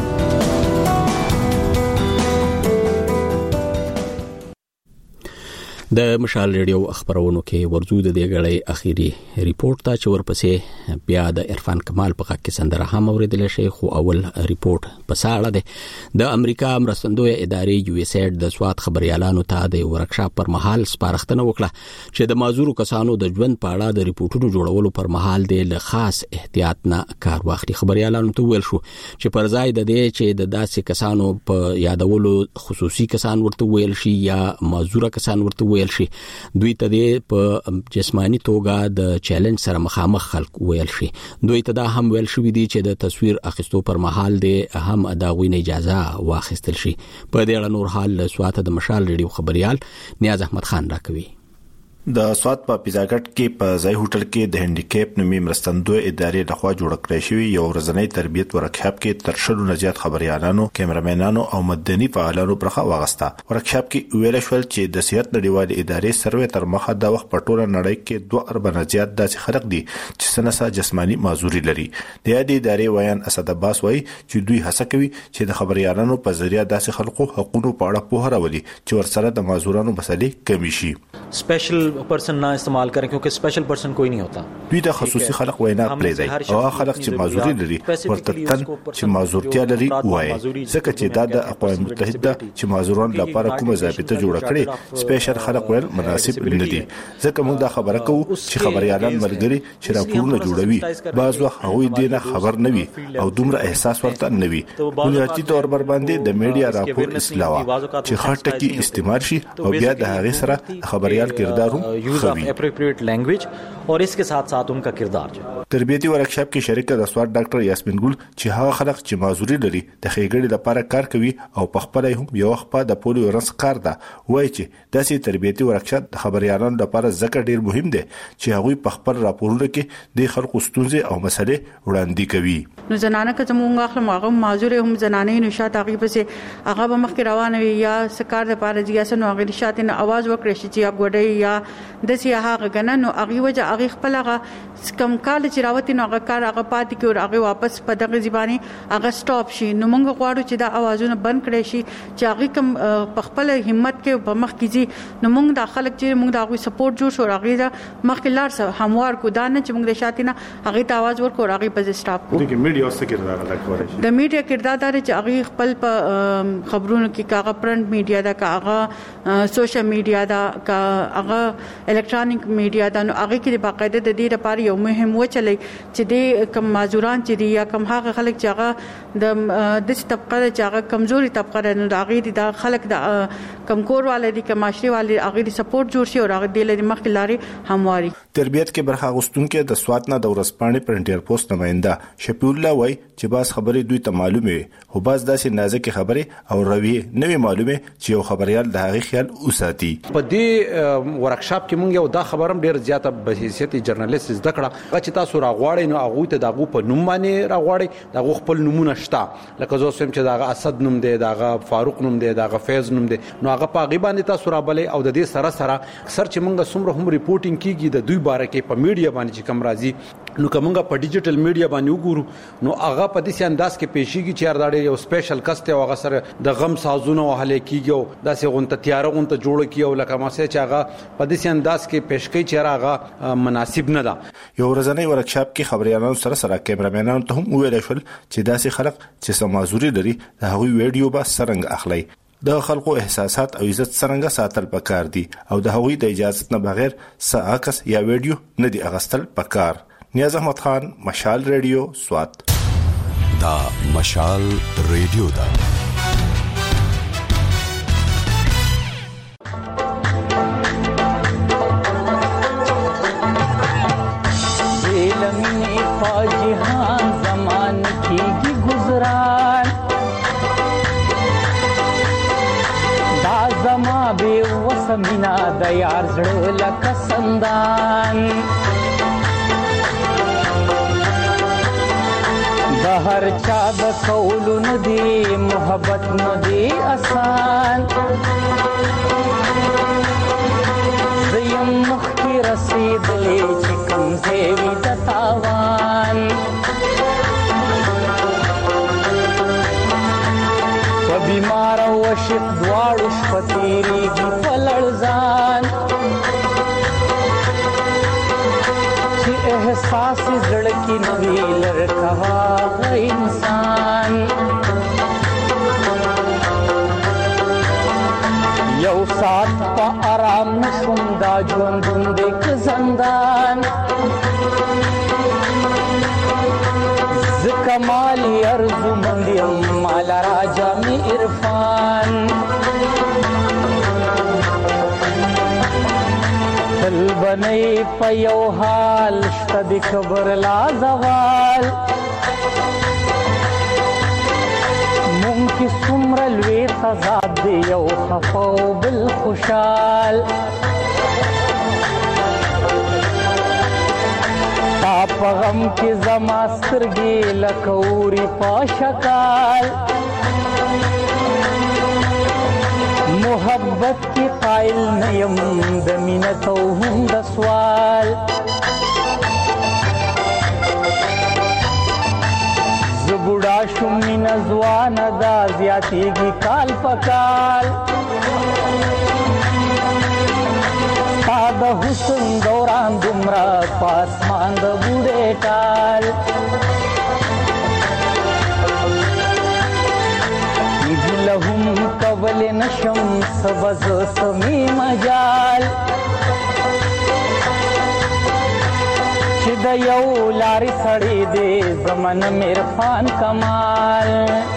Speaker 1: د مشال ریډیو خبرونو کې ورزو د دې غړې اخیری ریپورت ته چې ورپسې بیا د عرفان کمال په کې سندره هم اوریدل شي. خو اول ریپورت په ساړه ده د امریکا مرستندوی ادارې USAID د سواد خبريالانو ته د ورکشاپ پر مهال سپارښتنه وکړه چې د معذور کسانو د ژوند په اړه د ریپورتونو جوړولو پر مهال د خاص احتیاط نه کار واخلي. خبريالانو ته ویل شو چې پر ځای د دې چې د داسې کسانو په یادولو خصوصي کسان ورته ویل شي یا معذور کسان ورته ویل شي دوی ته په جسمانی توګه د چیلنج سره مخامخ خلک ویل شي. دوی ته دا هم ویل شوی دی چې د تصویر اخیستو پر مهال د هم اداوی اجازه واخیستل شي. په دې اړه نور حال سواته د مشال ریډیو خبريال نیاز احمد خان راکوي.
Speaker 19: د سواد په پیزاګټ کې په ځای هوټل کې د هندیکیپ نومي مرستندوی ادارې لخوا جوړ کړی شوی یو ورځنی تربیت ورکشاپ کې تر شلو نه زیات خبريالانو، کیمرامنانو او مدني فعالانو برخه واغسته. ورکشاپ کې ویل شول چې د صحت نړیوالې ادارې سروې تر مخه د وخت په ټوله نړۍ کې 2 ارب نه زیات داسې خلک دي چې سنسا جسمانی معذوري لري. د دې ادارې ویان اسد عباس وایي چې دوی هڅه کوي چې د خبريالانو په ذریعہ داسې خلکو حقوقو په اړه پوهه راولي چې ورسره د معذورانو مسلې کمی شي.
Speaker 20: سپیشل
Speaker 5: पर्सन ना इस्तेमाल करें क्योंकि स्पेशल पर्सन कोई नहीं होता.
Speaker 19: دوی د خصوصي خلق وینا پرېږدي او خلک چې معذوري لري ورته تن چې معذورتیا لري وایي ځکه چې دا د اقوام متحده چې معذوران لپاره کومه ضابطه جوړه کړې سپیشل خلق ویل مناسب نه دي ځکه موږ دا خبره کوو چې خبريالان ملګري چې راپورونه جوړوي بعض وخت هغوی دې نه خبر نه وي او دومره احساس ورته نه وي. بنیادی طور بر باندې د میډیا راپور اصلاح چې خاطه کې استعمال شي او بیا د هغه سره خبريال کردار هم خوي
Speaker 5: और इसके साथ साथ उनका किरदार जो
Speaker 19: تربیتی ورکشاپ کې شریک د سواد ډاکټر یاسمین ګل چې هغه خلک چې معذوري لري د خېګړې لپاره کار کوي او په خپل هم یو خپه د پولیو رنس کار ده وایي چې داسې تربیتی ورکشاپ د خبريالانو لپاره ځکه ډیر مهم دی چې هغه په خپل راپورونو کې د خلکو ستونزې او مسلې وړاندې کوي.
Speaker 14: نو زنانه که زمونږ خپل هغه معذور هم زنانه نشات هغه پسې هغه به مخکې روانه وي یا سکار د پاره جیاسه نو هغه نشات نه आवाज وکړي چې یا ګډي یا د سیاحه غنه نو هغه وجه هغه خپل هغه کم کال چې راوتی نو هغه کار هغه پاتې کې او هغه واپس په دغه ځبانه هغه سټاپ شي. نو موږ غواړو چې دا आवाजونه بند کړي شي چې هغه کم په خپل همت کې په مخ کې ځي. نو موږ د خلک چې موږ د هغه سپورټ جوړ شو هغه د مخکې لار سره هموار کو دا نه چې موږ د شاتینه هغه ته आवाज ورکو هغه په سټاپ کو.
Speaker 19: د میډیا څخه کردار ادا کوي.
Speaker 14: د میډیا کردار دا چې هغه خپل په خبرونو کې کاغه پرنٹ میډیا دا کاغه سوشل میډیا دا کاغه الکترونیک میډیا دا نو هغه کې باقاعده د دې لپاره یو مهم و چلی چې د کم معذوران چې دی یا کم هغه خلک چې هغه د طبقه چې هغه کمزوري طبقه نه د هغه د خلک د کم کور والے دي کم معاشري والے هغه د سپورټ جوړ شي او هغه د مخکې لاري همواري.
Speaker 19: تربیت کې برخه غوښتونکو د سوات نه د ورسپانې پرنټیر پوسټ نماینده شفیع الله وای چې باز خبرې دوی ته معلومه هو باز داسې نازک خبرې او رویه نوې معلومه چې یو خبريال د هغه خیال اوساتي.
Speaker 20: په دې ورکشاپ کې مونږ یو دا خبرم ډیر زیاته به حیثیت جرنالیست زده کړه چې تاسو راغواړئ نو هغه ته دغه په نوم باندې راغواړئ دغه خپل نمونه شته لکه زه سم چې دغه اسد نوم دی دغه فاروق نوم دی دغه فیض نوم دی نو هغه په غیبه باندې تاسو رابلې او د دې سره سره اکثر چې مونږ سمره هم ریپورټینګ کیږي د دوی باره کې په میډیا باندې چې کم راځي نو کومه په ډیجیټل میډیا باندې وګورو نو هغه په دې انداز کې پیشيږي چې هر یو سپیشل کسته او هغه سره د غم سازونه وهله کیږي او داسې غونته تیار غونته جوړ کیو لکه ما سه چې هغه په دې انداز کې پیش کوي چې هغه مناسب نه ده.
Speaker 19: یو ورځنی ورکشاپ کې خبريالانو سره کیمرامانانو ته هم ویل شول چې داسې خلک چې سمازوري لري د هغوی ویډیو به څنګه اخلي د خلکو احساسات او عزت څنګه ساتل پکار دي او د هغوی د اجازه نه بغیر عکس یا ویډیو نه دی اغستل پکار. نیاز احمد خان مشال ریډیو سوات.
Speaker 21: دا مشال ریډیو دا
Speaker 23: لمنی فاجحان زمان کیږي گزاران دا زما به وسمینا د یار زړه لکه سندان د هر چا د کولو ندی محبت ندی آسان زیم مخ کی رسیدلی چې کوم زیوی د تاوان و بیمار او شق دواړو شپتیریږي په لړزان چې احساس زړه کې نوی لړکوا انسان یو سات په آرام نشم دا ژوندون دې که زندان ز کمالی ارزو مندیم مال راجا می عرفان تل بنی په یو حال شته د کبر لا زوال مونږ کې څومره لوی تضاد دی یو خفا او بل خوشحال تا په غم کې زما سترګې لکه اوري په شکال محبت کی قائل نیم د مینت او هم د سوال زبوډا شوم مینا ځوان دا زیاتېږي کال په کال تا د حسن دوران دومره پاسمان د بوډې ټال هیله هم کولی نشم سبز سمی مجال چې د یو لارې سړی دی زمن عرفان کمال